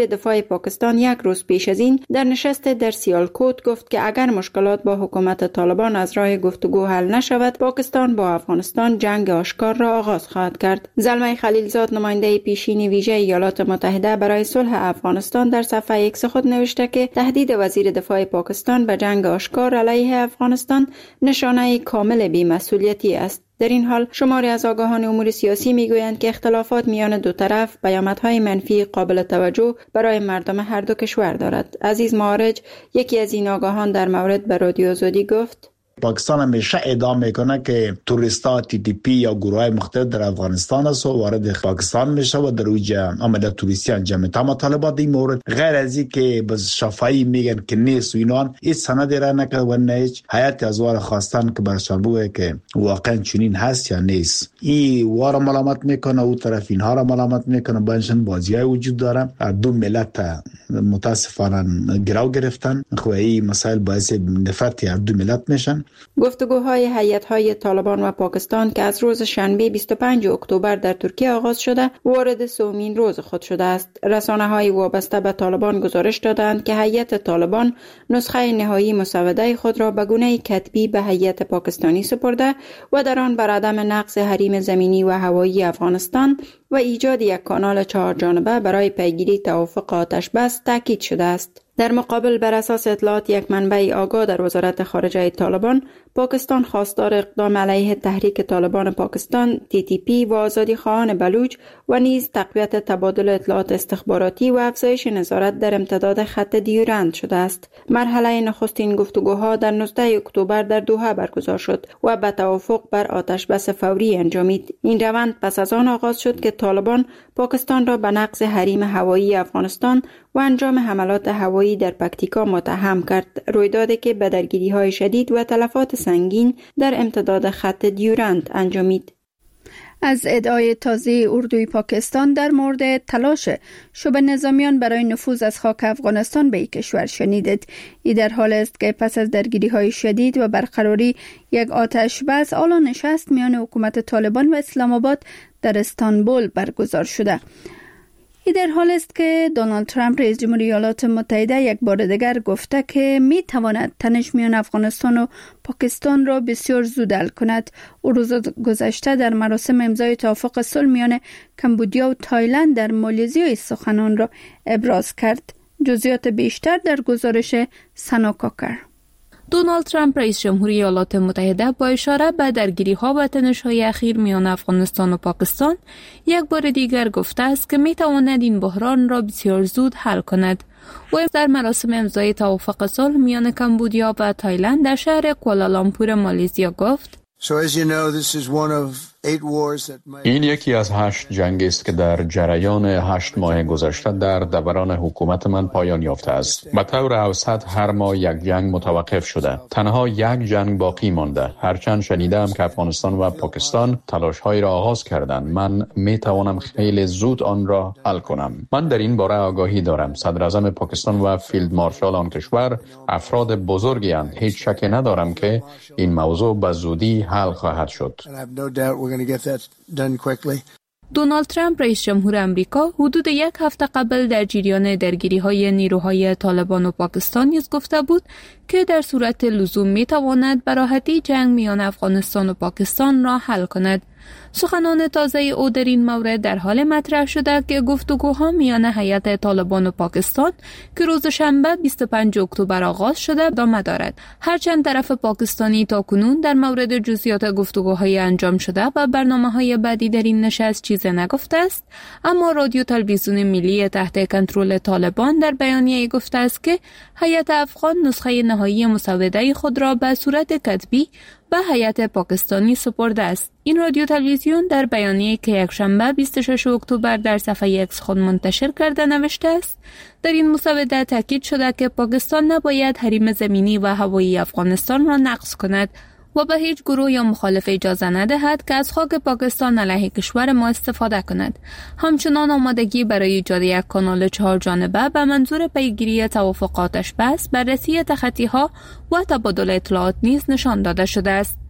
وزیر دفاع پاکستان یک روز پیش از این در نشست در سیالکوت گفت که اگر مشکلات با حکومت طالبان از راه گفتگو حل نشود، پاکستان با افغانستان جنگ آشکار را آغاز خواهد کرد. زلمه خلیلزاد، نماینده پیشین ویژه ایالات متحده برای صلح افغانستان، در صفحه ایکس خود نوشته که تهدید وزیر دفاع پاکستان به جنگ آشکار علیه افغانستان نشانه کامل بی‌مسئولیتی است. در این حال شماری از آگاهان امور سیاسی میگویند که اختلافات میان دو طرف پیامدهای منفی قابل توجه برای مردم هر دو کشور دارد. عزیز معارج، یکی از این آگاهان، در مورد به رادیو آزادی گفت: پاکستان همیشه ادعا میکنه که توریستا TTP یا گروهای مختلف در افغانستان است و وارد پاکستان میشه و در اوجا عملیات توریستی انجام میده. اما طالبان در این مورد غیر از این که بس شفاهی میگن که نیست و اینان هیچ سندی را نکرده و نه هیچ هیئت ازوار خواستن که برشان بگه که واقعا چنین هست یا نیست. این وارا ملامت میکنه، او طرف اینها را ملامت میکنه. بینشان بازیای وجود داره. دو ملت متاسفانه گرو گرفتن. خو این مسائل باعث نفرت هر دو ملت میشن. گفتگوهای هیئت‌های طالبان و پاکستان که از روز شنبه 25 اکتبر در ترکیه آغاز شده، وارد سومین روز خود شده است. رسانه‌های وابسته به طالبان گزارش دادند که هیئت طالبان نسخه نهایی مسوده خود را به گونه کتبی به هیئت پاکستانی سپرده و در آن بر عدم نقض حریم زمینی و هوایی افغانستان و ایجاد یک کانال 4 جانبه برای پیگیری توافق آتش بس تاکید شده است. در مقابل، بر اساس اطلاعات یک منبع آگاه در وزارت خارجه طالبان، پاکستان خواستار اقدام علیه تحریک طالبان پاکستان TTP و آزادیخواهان بلوچ و نیز تقویت تبادل اطلاعات استخباراتی و افزایش نظارت در امتداد خط دیورند شده است. مرحله نخستین گفتگوها در 19 اکتبر در دوحه برگزار شد و به توافق بر آتش بس فوری انجامید. این روند پس از آن آغاز شد که طالبان پاکستان را به نقض حریم هوایی افغانستان و انجام حملات هوایی در پکتیکا متهم کرد، رویدادی که به درگیری‌های شدید و تلفات سنگین در امتداد خط دیورند انجامید. از ادعای تازه اردوی پاکستان در مورد تلاش شبه نظامیان برای نفوذ از خاک افغانستان به این کشور شنیدید. این در حال است که پس از درگیری‌های شدید و برقراری یک آتش بس آلا نشست میان حکومت طالبان و اسلام آباد در استانبول برگزار شده. این در حال است که دونالد ترامپ رئیس جمهوری ایالات متحده یک بار دیگر گفته که می تواند تنش میان افغانستان و پاکستان را بسیار زود حل کند. او روز گذشته در مراسم امضای توافق صلح میان کمبودیا و تایلند در مالزی سخنان را ابراز کرد. جزئیات بیشتر در گزارش سنا کاکر. دونالد ترامپ رئیس جمهوری ایالات متحده با اشاره به درگیری‌ها و تنش‌های اخیر میان افغانستان و پاکستان یک بار دیگر گفته است که می‌تواند این بحران را بسیار زود حل کند. او در مراسم امضای توافق صلح میان کمبودیا و تایلند در شهر کوالالامپور مالزی گفت: این یکی از 8 جنگ است که در جریان 8 ماه گذشته در دوران حکومت من پایان یافته است. به طور اوسط هر ماه یک جنگ متوقف شده. تنها یک جنگ باقی مانده. هرچند شنیدم که افغانستان و پاکستان تلاش‌هایی را آغاز کردند، من می توانم خیلی زود آن را حل کنم. من در این باره آگاهی دارم. صدر اعظم پاکستان و فیلد مارشال آن کشور افراد بزرگی اند. هیچ شکی ندارم که این موضوع به زودی حل خواهد شد. دونالد ترامپ رئیس جمهور آمریکا حدود یک هفته قبل در جریان درگیری‌های نیروهای طالبان و پاکستان نیز گفته بود که در صورت لزوم می‌تواند به راحتی جنگ میان افغانستان و پاکستان را حل کند. سخنان تازه او در این مورد در حال مطرح شده که گفتگوها میان هیئت طالبان و پاکستان که روز شنبه 25 اکتبر آغاز شده ادامه دارد. هرچند طرف پاکستانی تاکنون در مورد جزئیات گفتگوهای انجام شده و برنامه‌های بعدی در این نشست چیزی نگفته است، اما رادیو تلویزیون ملی تحت کنترل طالبان در بیانیه گفته است که هیئت افغان نسخه نهایی مسوده خود را به صورت کتبی به هیئت پاکستانی سپرده است. این رادیو تلویزیون در بیانیه‌ای که یکشنبه 26 اکتبر در صفحه ایکس خود منتشر کرده نوشته است: در این مسوده تاکید شده که پاکستان نباید حریم زمینی و هوایی افغانستان را نقض کند و به هیچ گروه یا مخالف اجازه ندهد که از خاک پاکستان علیه کشور ما استفاده کند. همچنان آمادگی برای ایجاد یک کانال 4 جانبه به منظور پیگیری توافق آتش بس، بررسی تخطی‌ها و تبادل اطلاعات نیز نشان داده شده است.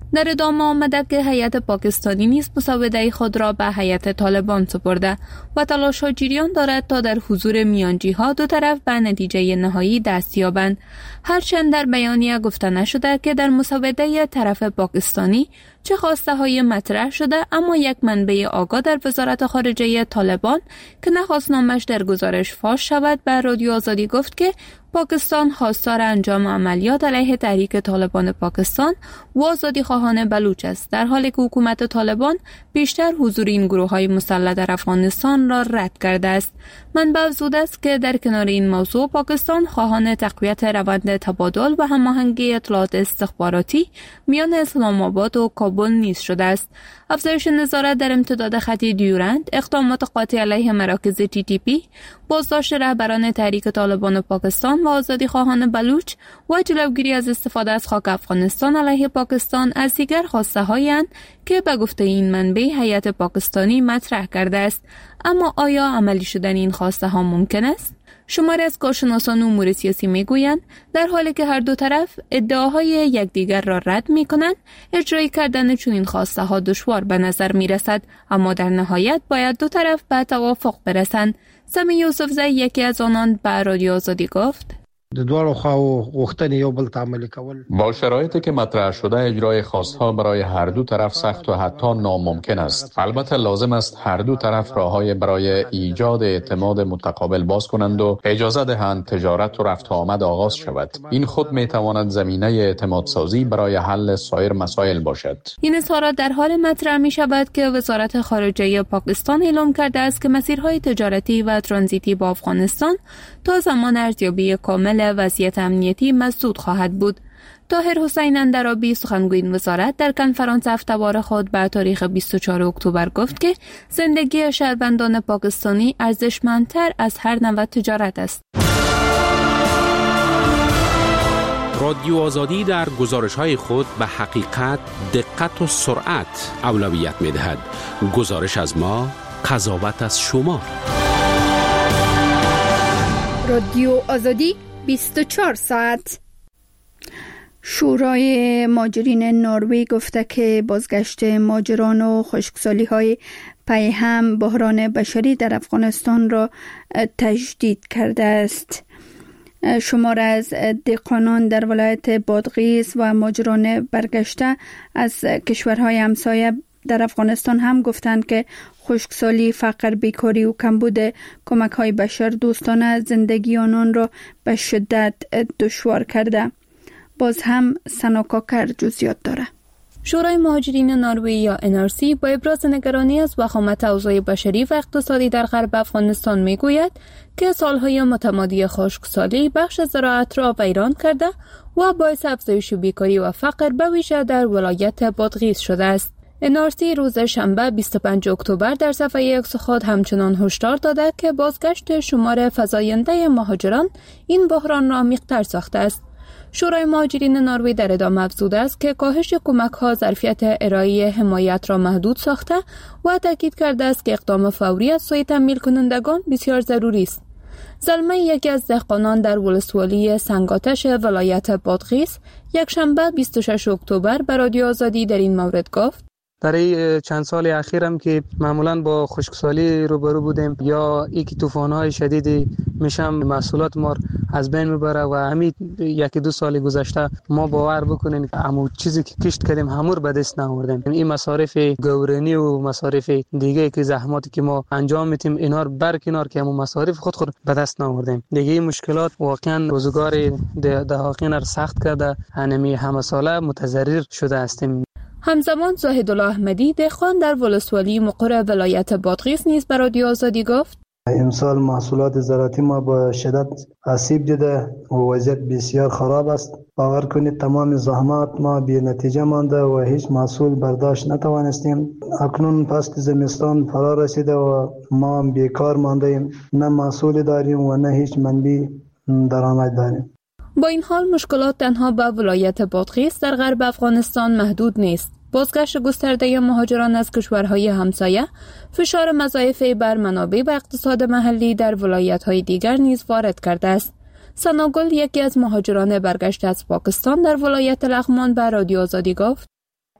در ادامه آمده که هیئت پاکستانی نیز مسوده خود را به هیئت طالبان سپرده و تلاش‌ها جریان دارد تا در حضور میانجی‌ها دو طرف به نتیجه نهایی دست یابند. هرچند در بیانیه گفته نشده که در مسوده طرف پاکستانی چه خواسته‌های مطرح شده، اما یک منبع آگاه در وزارت خارجه طالبان که نخواست نامش در گزارش فاش شود به رادیو آزادی گفت که پاکستان خواستار انجام عملیات علیه تحریک طالبان پاکستان و آزادی خواهان بلوچ است، در حالی که حکومت طالبان بیشتر حضور این گروه‌های مسلح در افغانستان را رد کرده است. منبع افزود است که در کنار این موضوع پاکستان خواهان تقویت روند تبادل و هماهنگی اطلاعات استخباراتی میان اسلام آباد و کابل نیز شده است. افزایش نظارت در امتداد خط دیورند، اقدامات قاطع علیه مراکز TTP، بازداشت رهبران تحریک طالبان پاکستان و آزادی خواهان بلوچ و جلوگیری از استفاده از خاک افغانستان علیه پاکستان از دیگر خواسته‌هایی اند که به گفته این منبع هیئت پاکستانی مطرح کرده است. اما آیا عملی شدن این خواسته‌ها ممکن است؟ شماری از کارشناسان امور سیاسی میگویند در حالی که هر دو طرف ادعاهای یکدیگر را رد میکنند، اجرای کردن چنین خواسته‌ها دشوار به نظر میرسد، اما در نهایت باید دو طرف به توافق برسند. سمی یوسفزی یکی از آنان به رادیو آزادی گفت: د دوه خواو غوښتنې یو بل ته عملي کول با شرایطی که مطرح شده اجرای خواستها برای هر دو طرف سخت و حتی ناممکن است. البته لازم است هر دو طرف راههای برای ایجاد اعتماد متقابل باز کنند و اجازه دهند تجارت و رفت و آمد آغاز شود. این خود میتواند زمینه اعتماد سازی برای حل سایر مسائل باشد. این اظهارات در حال مطرح می شود که وزارت خارجه پاکستان اعلام کرده است که مسیرهای تجارتی و ترانزیتی با افغانستان تا زمان ارزیابی کامل وضعیت امنیتی مسدود خواهد بود. طاهر حسین اندرابی سخنگوی این وزارت در کنفرانس هفته‌وار خود به تاریخ 24 اکتبر گفت که زندگی شهروندان پاکستانی ارزشمندتر از هر نوع تجارت است. رادیو آزادی در گزارش‌های خود به حقیقت، دقت و سرعت اولویت می‌دهد. گزارش از ما، قضاوت از شما. رادیو آزادی 24 ساعت. شورای مهاجرین نروژ گفته که بازگشت مهاجران و خشکسالی‌های پی هم بحران بشری در افغانستان را تجدید کرده است. شمار از دهقانان در ولایت بادغیس و مهاجران برگشته از کشورهای همسایه در افغانستان هم گفتند که خشکسالی، فقر، بیکاری و کمبود کمک‌های بشر دوستانه زندگی آنان را به شدت دشوار کرده. باز هم سناکاکر جزئیات داره. شورای مهاجرین نروژ یا NRC با ابراز نگرانی از وخامت اوضاع بشری و اقتصادی در غرب افغانستان میگوید که سالهای متمادی خشکسالی بخش زراعت را ویران کرده و باعث افزایش بیکاری و فقر به ویژه در ولایت بادغیس شده است. NRC روز شنبه 25 اکتبر در صفحه اکس خود همچنان هشدار داده که بازگشت شمار فزاینده مهاجران این بحران را عمیق‌تر ساخته است. شورای مهاجرین نروژ در ادامه افزوده است که کاهش کمک‌ها ظرفیت ارائه حمایت را محدود ساخته و تاکید کرده است که اقدام فوری از سوی تمویل کنندگان بسیار ضروری است. زلمه یکی از دهقانان در ولسوالی سنگاتش ولایت بادغیس یک شنبه 26 اکتبر به رادیو آزادی در این مورد گفت: در این چند سال اخیرم که معمولاً با خشکسالی روبرو بودیم یا یکی طوفان‌های شدیدی میشم محصولات ما از بین میبره و همین یکی دو سال گذشته ما باور بکنین که همون چیزی که کشت کردیم همور به دست نآوردیم. این مصارف گورنی و مصارف دیگه که زحماتی که ما انجام میدیم اینا رو برکنار که همون مصارف خود به دست نآوردیم. دیگه این مشکلات واقعا روزگار دهقان را سخت کرده، همین همه ساله متضرر شده هستیم. همزمان زاهدالله احمدی دهقان در ولسوالی مقر ولایت بادغیس نیز به رادیو آزادی گفت: امسال محصولات زراعتی ما با شدت آسیب دیده و وضعیت بسیار خراب است. باور کنید تمام زحمات ما بی نتیجه مانده و هیچ محصول برداشت نتوانستیم. اکنون فصل زمستان فرا رسیده و ما بیکار مانده ایم، نه محصول داریم و نه هیچ منبع درآمد داریم. با این حال مشکلات تنها به ولایت بادغیس در غرب افغانستان محدود نیست. بازگشت گسترده مهاجران از کشورهای همسایه فشار مضاعفی بر منابع و اقتصاد محلی در ولایت‌های دیگر نیز وارد کرده است. سناگل یکی از مهاجران برگشته از پاکستان در ولایت لغمان به رادیو آزادی گفت: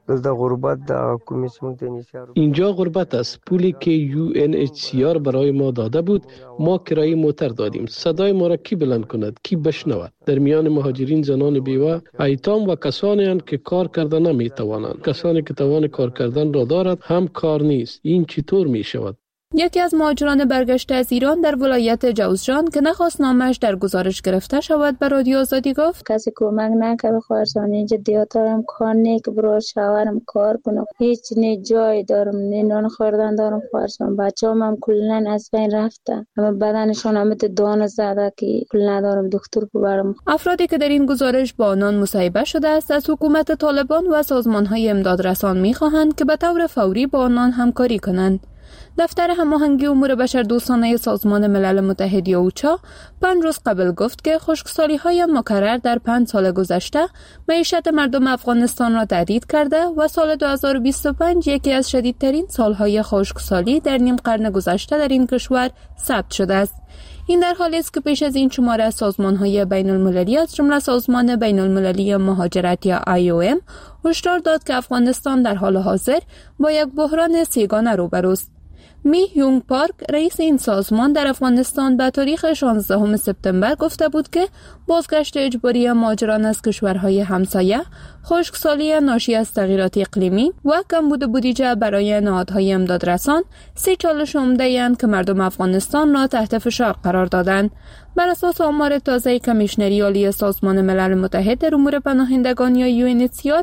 دلته غربت د کومې سمون تنیسیار اینجا غربت است. پولی که UNHCR برای ما داده بود ما کرایه موتر دادیم. صدای ما را کی بلند کند، کی بشنود؟ در میان مهاجرین زنان بیوه، ایتام و کسانی اند که کار کردن نمی توانند. کسانی که توان کار کردن را دارد هم کار نیست. این چطور می شود؟ یکی از مهاجران برگشته از ایران در ولایت جوزجان که نخواست نامش در گزارش گرفته شود به رادیو آزادی گفت کسی کمک نکرد. خواهرزان اینجا دیاتارم کار نیک برو شوهرم کار کنم، هیچ نه جای دارم نه نان خوردن دارم. خواهرزان بچه‌ام هم کلا از بین رفته، اما بدنشون هم دان زده که کلا ندارم دکتر ببرم. افرادی که در این گزارش با آنان مصاحبه شده است از حکومت طالبان و سازمان‌های امدادرسان می‌خواهند که به طور فوری با آنان همکاری کنند. دفتر هماهنگی امور بشردوستانه سازمان ملل متحد یا اوچا 5 روز قبل گفت که خشکسالی‌های مکرر در 5 سال گذشته معیشت مردم افغانستان را تهدید کرده و سال 2025 یکی از شدیدترین سالهای خشکسالی در نیم قرن گذشته در این کشور ثبت شده است. این در حالی است که پیش از این شماره از سازمان‌های بین‌المللی از جمله سازمان بین‌المللی مهاجرت یا IOM هشدار داد که افغانستان در حال حاضر با یک بحران سیگانه روبروست. می یونگ پارک رئیس این سازمان در افغانستان به تاریخ 16 سپتامبر گفته بود که بازگشت اجباری مهاجران از کشورهای همسایه، خشکسالی ناشی از تغییرات اقلیمی و کمبود بودجه برای نهادهای امدادرسان 3 چالش عمده اند که مردم افغانستان را تحت فشار قرار دادند. بر اساس آمار تازه کمیشنری عالی سازمان ملل متحد در امور پناهندگان یا UNHCR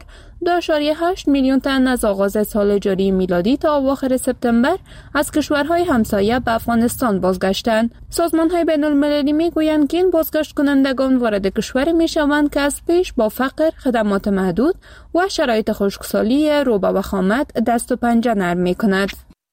2.8 میلیون تن از آغاز سال جاری میلادی تا اواخر سپتامبر از کشورهای همسایه به افغانستان بازگشتند. سازمان‌های بین‌المللی می‌گویند که این بازگشت کنندگان وارد کشوری می‌شوند که از پیش با فقر، خدمات محدود و شرایط خشکسالی روبه و خامت دست و پنجه نرم می‌کند.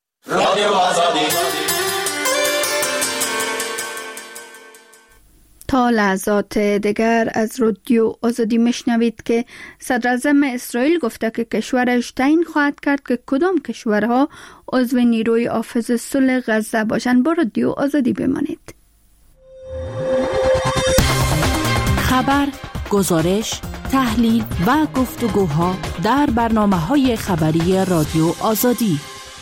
تا لحظات دیگر از رادیو آزادی میشنوید که صدراعظم اسرائیل گفته که کشورش تعیین خواهد کرد که کدام کشورها عضو نیروی حافظ صلح غزه باشند. با رادیو آزادی بمانید. خبر، گزارش، تحلیل و گفتگوها در برنامه‌های خبری رادیو آزادی.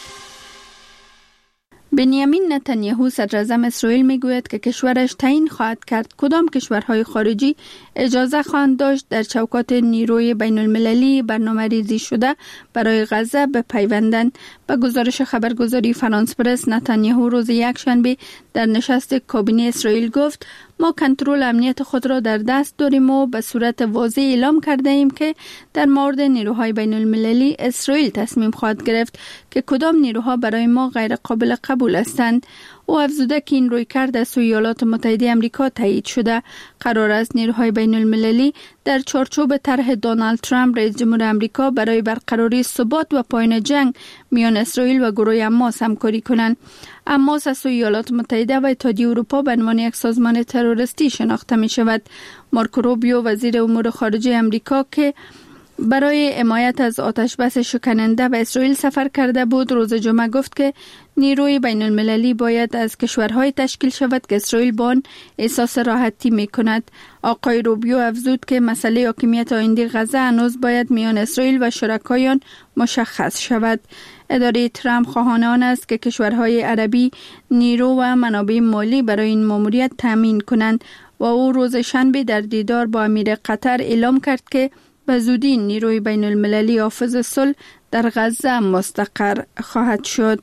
بنیامین نتانیاهو صدراعظم اسرائیل میگوید که کشورش تعیین خواهد کرد کدام کشورهای خارجی اجازه خواهند داشت در چوکات نیروی بین المللی برنامه ریزی شده برای غزه بپیوندند. به گزارش خبرگزاری فرانس پرس، نتانیاهو روز یکشنبه در نشست کابینه اسرائیل گفت ما کنترل امنیت خود را در دست داریم و به صورت واضح اعلام کرده ایم که در مورد نیروهای بین المللی اسرائیل تصمیم خواهد گرفت که کدام نیروها برای ما غیر قابل قبول هستند. او افزوده که این رویکرد از سوی ایالات متحده آمریکا تایید شده. قرار است نیروهای بین المللی در چارچوب طرح دونالد ترامپ رئیس جمهور آمریکا برای برقراری ثبات و پایان جنگ میان اسرائیل و گروه حماس همکاری کنند. حماس از سوی ایالات متحده و اتحادیه اروپا به عنوان یک سازمان تروریستی شناخته می شود. مارکو روبیو وزیر امور خارجه آمریکا که برای حمایت از آتش بس شکننده به اسرائیل سفر کرده بود، روز جمعه گفت که نیروی بین المللی باید از کشورهای تشکیل شود که اسرائیل با آن احساس راحتی می کند. آقای روبیو افزود که مسئله حاکمیت آینده غزه هنوز باید میان اسرائیل و شرکایان مشخص شود. اداره ترامپ خواهان آن است که کشورهای عربی نیرو و منابع مالی برای این ماموریت تامین کنند و او روز شنبه در دیدار با امیر قطر اعلام کرد که به زودی نیروی بین المللی حافظ صلح در غزه مستقر خواهد شد.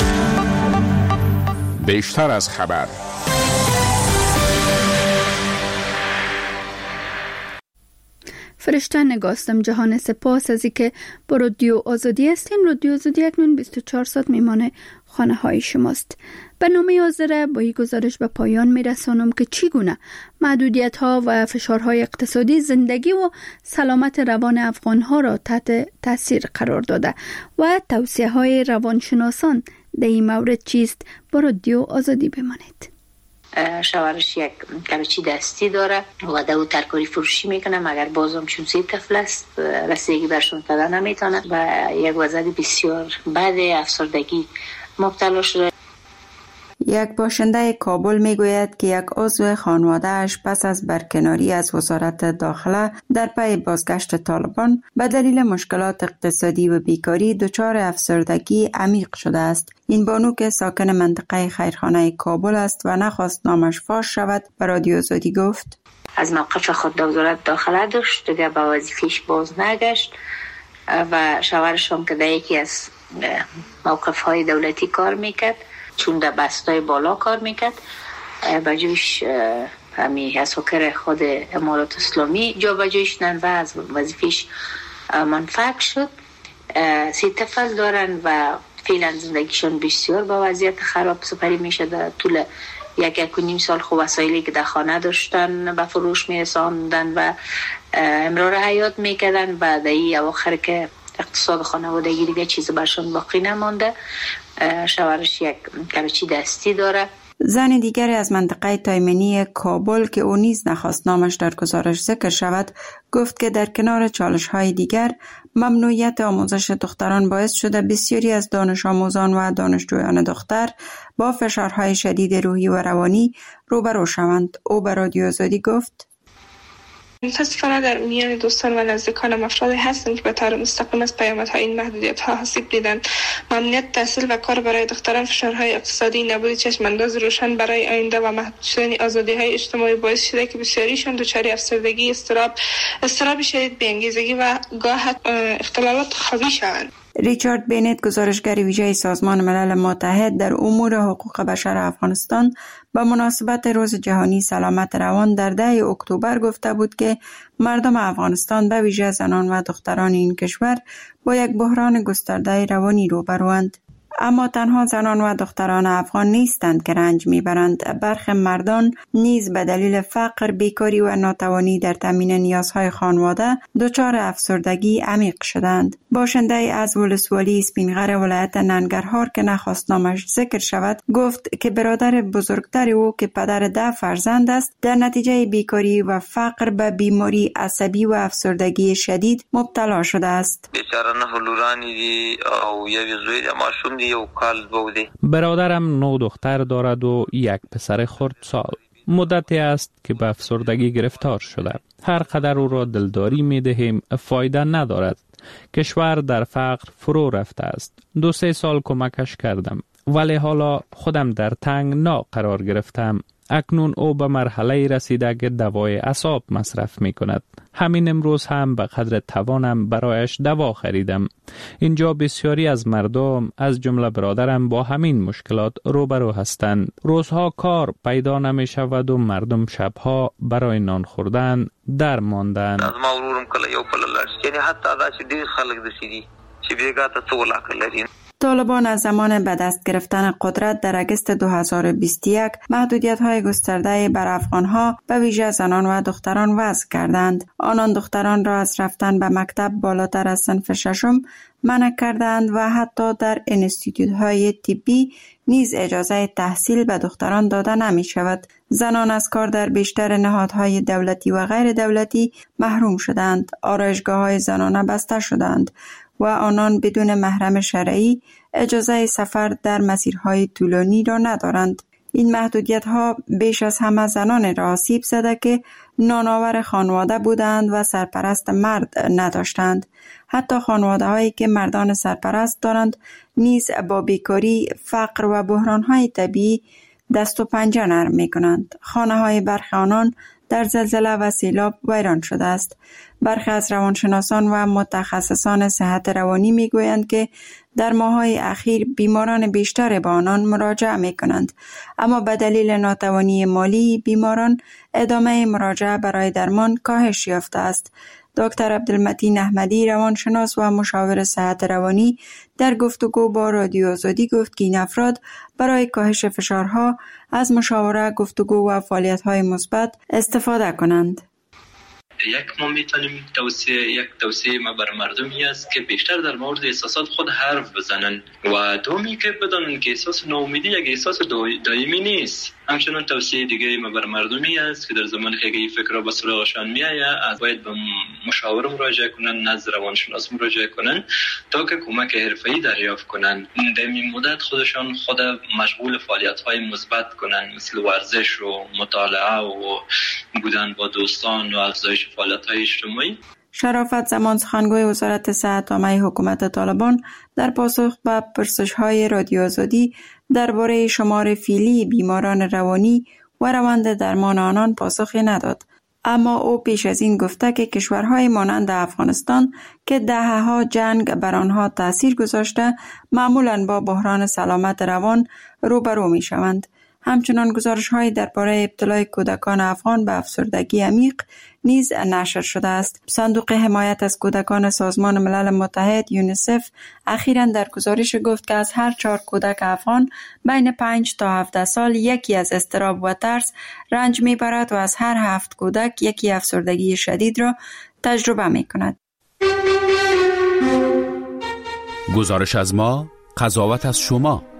بیشتر از خبر. فرشته نگاستم جهان، سپاس از اینکه با رادیو آزادی هستین. رادیو آزادی اکنون 24 ساعت میمانه خانه های شماست. برنامه حاضر با این گزارش به پایان میرسانم که چگونه محدودیت ها و فشارهای اقتصادی زندگی و سلامت روان افغان ها را تحت تاثیر قرار داده و توصیه های روانشناسان در این مورد چیست. با رادیو آزادی بمانید. شوهرش یک کلوچی دستی داره و دو ترکاری فروشی میکنه، مگر بازم چون 3 طفل است رسیدگی برشون پیدا نمیتونه و یک وضعیت بسیار بد افسردگی مبتلا شده. یک باشنده کابل میگوید که یک عضو خانواده‌اش پس از برکناری از وزارت داخله در پی بازگشت طالبان به دلیل مشکلات اقتصادی و بیکاری دچار افسردگی عمیق شده است. این بانو که ساکن منطقه خیرخانه کابل است و نخواست نامش فاش شود به رادیو آزادی گفت: از موقف خود در وزارت داخله داشت، دیگه به وظیفه‌اش باز نگشت و شوهرش هم که در یکی از موقف‌های دولتی کار میکرد، چون در بستای بالا کار میکرد، بجوش همی اساکر خود امارات اسلامی جا بجوش نن و از وظیفه‌اش منفعل شد. 3 طفل دارن و فعلا زندگیشون بسیار با وضعیت خراب سپری میشه. در طول 1.5 سال خو وسایلی که در خانه داشتن به فروش میرساندن و امرار حیات میکردن و در این اواخر که اقتصاد خانوادگی دیگه چیز برشون باقی نمانده. شوهرش یک کلوچی دستی داره. زن دیگری از منطقه تایمنی کابل که او نیز نخواست نامش در گزارش ذکر شود گفت که در کنار چالش‌های دیگر ممنوعیت آموزش دختران باعث شده بسیاری از دانش آموزان و دانشجویان دختر با فشارهای شدید روحی و روانی روبرو شوند. او به رادیو آزادی گفت: متاسفانه در میان دوستان و نزدیکانم افرادی هستند که به طور مستقیم از پیامدهای این محدودیت‌ها آسیب دیدند. ممنوعیت تحصیل و کار برای دختران، فشارهای اقتصادی، نبود چشم‌انداز روشن برای آینده و محدود شدن آزادی‌های اجتماعی باعث شده که بسیاریشان دچار افسردگی، اضطراب شدید، بی‌انگیزگی و گاه اختلالات خوابی شوند. ریچارد بینت، گزارشگر ویژه سازمان ملل متحد در امور حقوق بشر افغانستان، به مناسبت روز جهانی سلامت روان در 10 اکتبر گفته بود که مردم افغانستان به ویژه زنان و دختران این کشور با یک بحران گسترده روانی روبروند. اما تنها زنان و دختران افغان نیستند که رنج میبرند. برخی مردان نیز به دلیل فقر، بیکاری و ناتوانی در تامین نیازهای خانواده دچار افسردگی عمیق شدند. باشنده از ولسوالی اسپینغر ولایت ننگرهار که نخواست نامش ذکر شود گفت که برادر بزرگتر او که پدر 10 فرزند است در نتیجه بیکاری و فقر به بیماری عصبی و افسردگی شدید مبتلا شده است. بیچاره نه لورانی دی او یوی زوی ماشوم دی یو کال بودی. برادرم 9 دختر دارد و 1 پسر خردسال. مدتی است که به افسردگی گرفتار شده. هر قدر او را دلداری می دهیم فایده ندارد. کشور در فقر فرو رفته است. 2-3 سال کمکش کردم ولی حالا خودم در تنگنا قرار گرفتم. اکنون او به مرحله رسیده که دوای اعصاب مصرف می کند. همین امروز هم به قدر توانم برایش دوا خریدم. اینجا بسیاری از مردم از جمله برادرم با همین مشکلات روبرو هستند. روزها کار پیدا نمی شود و مردم شبها برای نان خوردن در ماندن. از ما ورورم کله یو کله لرس یعنی حتی دا چې ډیر خلک دسیدي چې بیګا ته څو لاک لري. طالبان از زمان به دست گرفتن قدرت در اگست 2021 محدودیت‌های گسترده بر افغان‌ها به ویژه زنان و دختران وضع کردند. آنان دختران را از رفتن به مکتب بالاتر از صنف 6 منع کردند و حتی در انستیتوت‌های طبی نیز اجازه تحصیل به دختران داده نمی شود. زنان از کار در بیشتر نهادهای دولتی و غیر دولتی محروم شدند. آرایشگاه‌های زنانه بسته شدند و آنان بدون محرم شرعی اجازه سفر در مسیرهای طولانی را ندارند. این محدودیت‌ها بیش از همه زنان را آسیب زده که نانآور خانواده بودند و سرپرست مرد نداشتند. حتی خانواده‌هایی که مردان سرپرست دارند نیز با بیکاری، فقر و بحران‌های طبیعی دست و پنجه نرم می‌کنند. خانه‌های برخی آنان در زلزله و سیلاب ویران شده است. برخی از روانشناسان و متخصصان صحت روانی میگویند که در ماه‌های اخیر بیماران بیشتر به آنان مراجعه می‌کنند، اما به دلیل ناتوانی مالی بیماران ادامه مراجعه برای درمان کاهش یافته است. دکتر عبدالمتین احمدی، روانشناس و مشاور صحت روانی، در گفتگو با رادیو آزادی گفت که این افراد برای کاهش فشارها از مشاوره، گفتگو و فعالیت‌های مثبت استفاده کنند. یک ما میتونیم توصیه ما بر مردمی است که بیشتر در مورد احساسات خود حرف بزنن و دومی که بدانن که احساس ناامیدی یک احساس دائمی نیست. همچنان توصیه دیگه ما بر مردمی است که در زمان که این فکر به سراغشان میآید باید به مشاور مراجعه کنن، نزد روانشناس مراجعه کنن تا که کمک حرفه‌ای دریافت کنن. در این مدت خودشان خود مشغول فعالیت‌های مثبت کنن، مثل ورزش و مطالعه و بودن با دوستان و افزایش فعالیت‌های اجتماعی. شرافت زمان سخنگوی وزارت صحت عامه حکومت طالبان در پاسخ به پرسش‌های رادیو آزادی درباره شمار فعلی بیماران روانی و روند درمان آنان پاسخی نداد. اما او پیش از این گفته که کشورهای مانند افغانستان که دهه‌ها جنگ بر آنها تأثیر گذاشته معمولاً با بحران سلامت روان روبرو می‌شوند. همچنان گزارش‌های درباره ابتلای کودکان افغان به افسردگی عمیق نیز نشر شده است. صندوق حمایت از کودکان سازمان ملل متحد یونیسف اخیراً در گزارش گفت که از هر 4 کودک افغان بین 5 تا 17 سال یکی از اضطراب و ترس رنج می‌برد و از هر 7 کودک یکی افسردگی شدید را تجربه می‌کند. گزارش از ما، قضاوت از شما.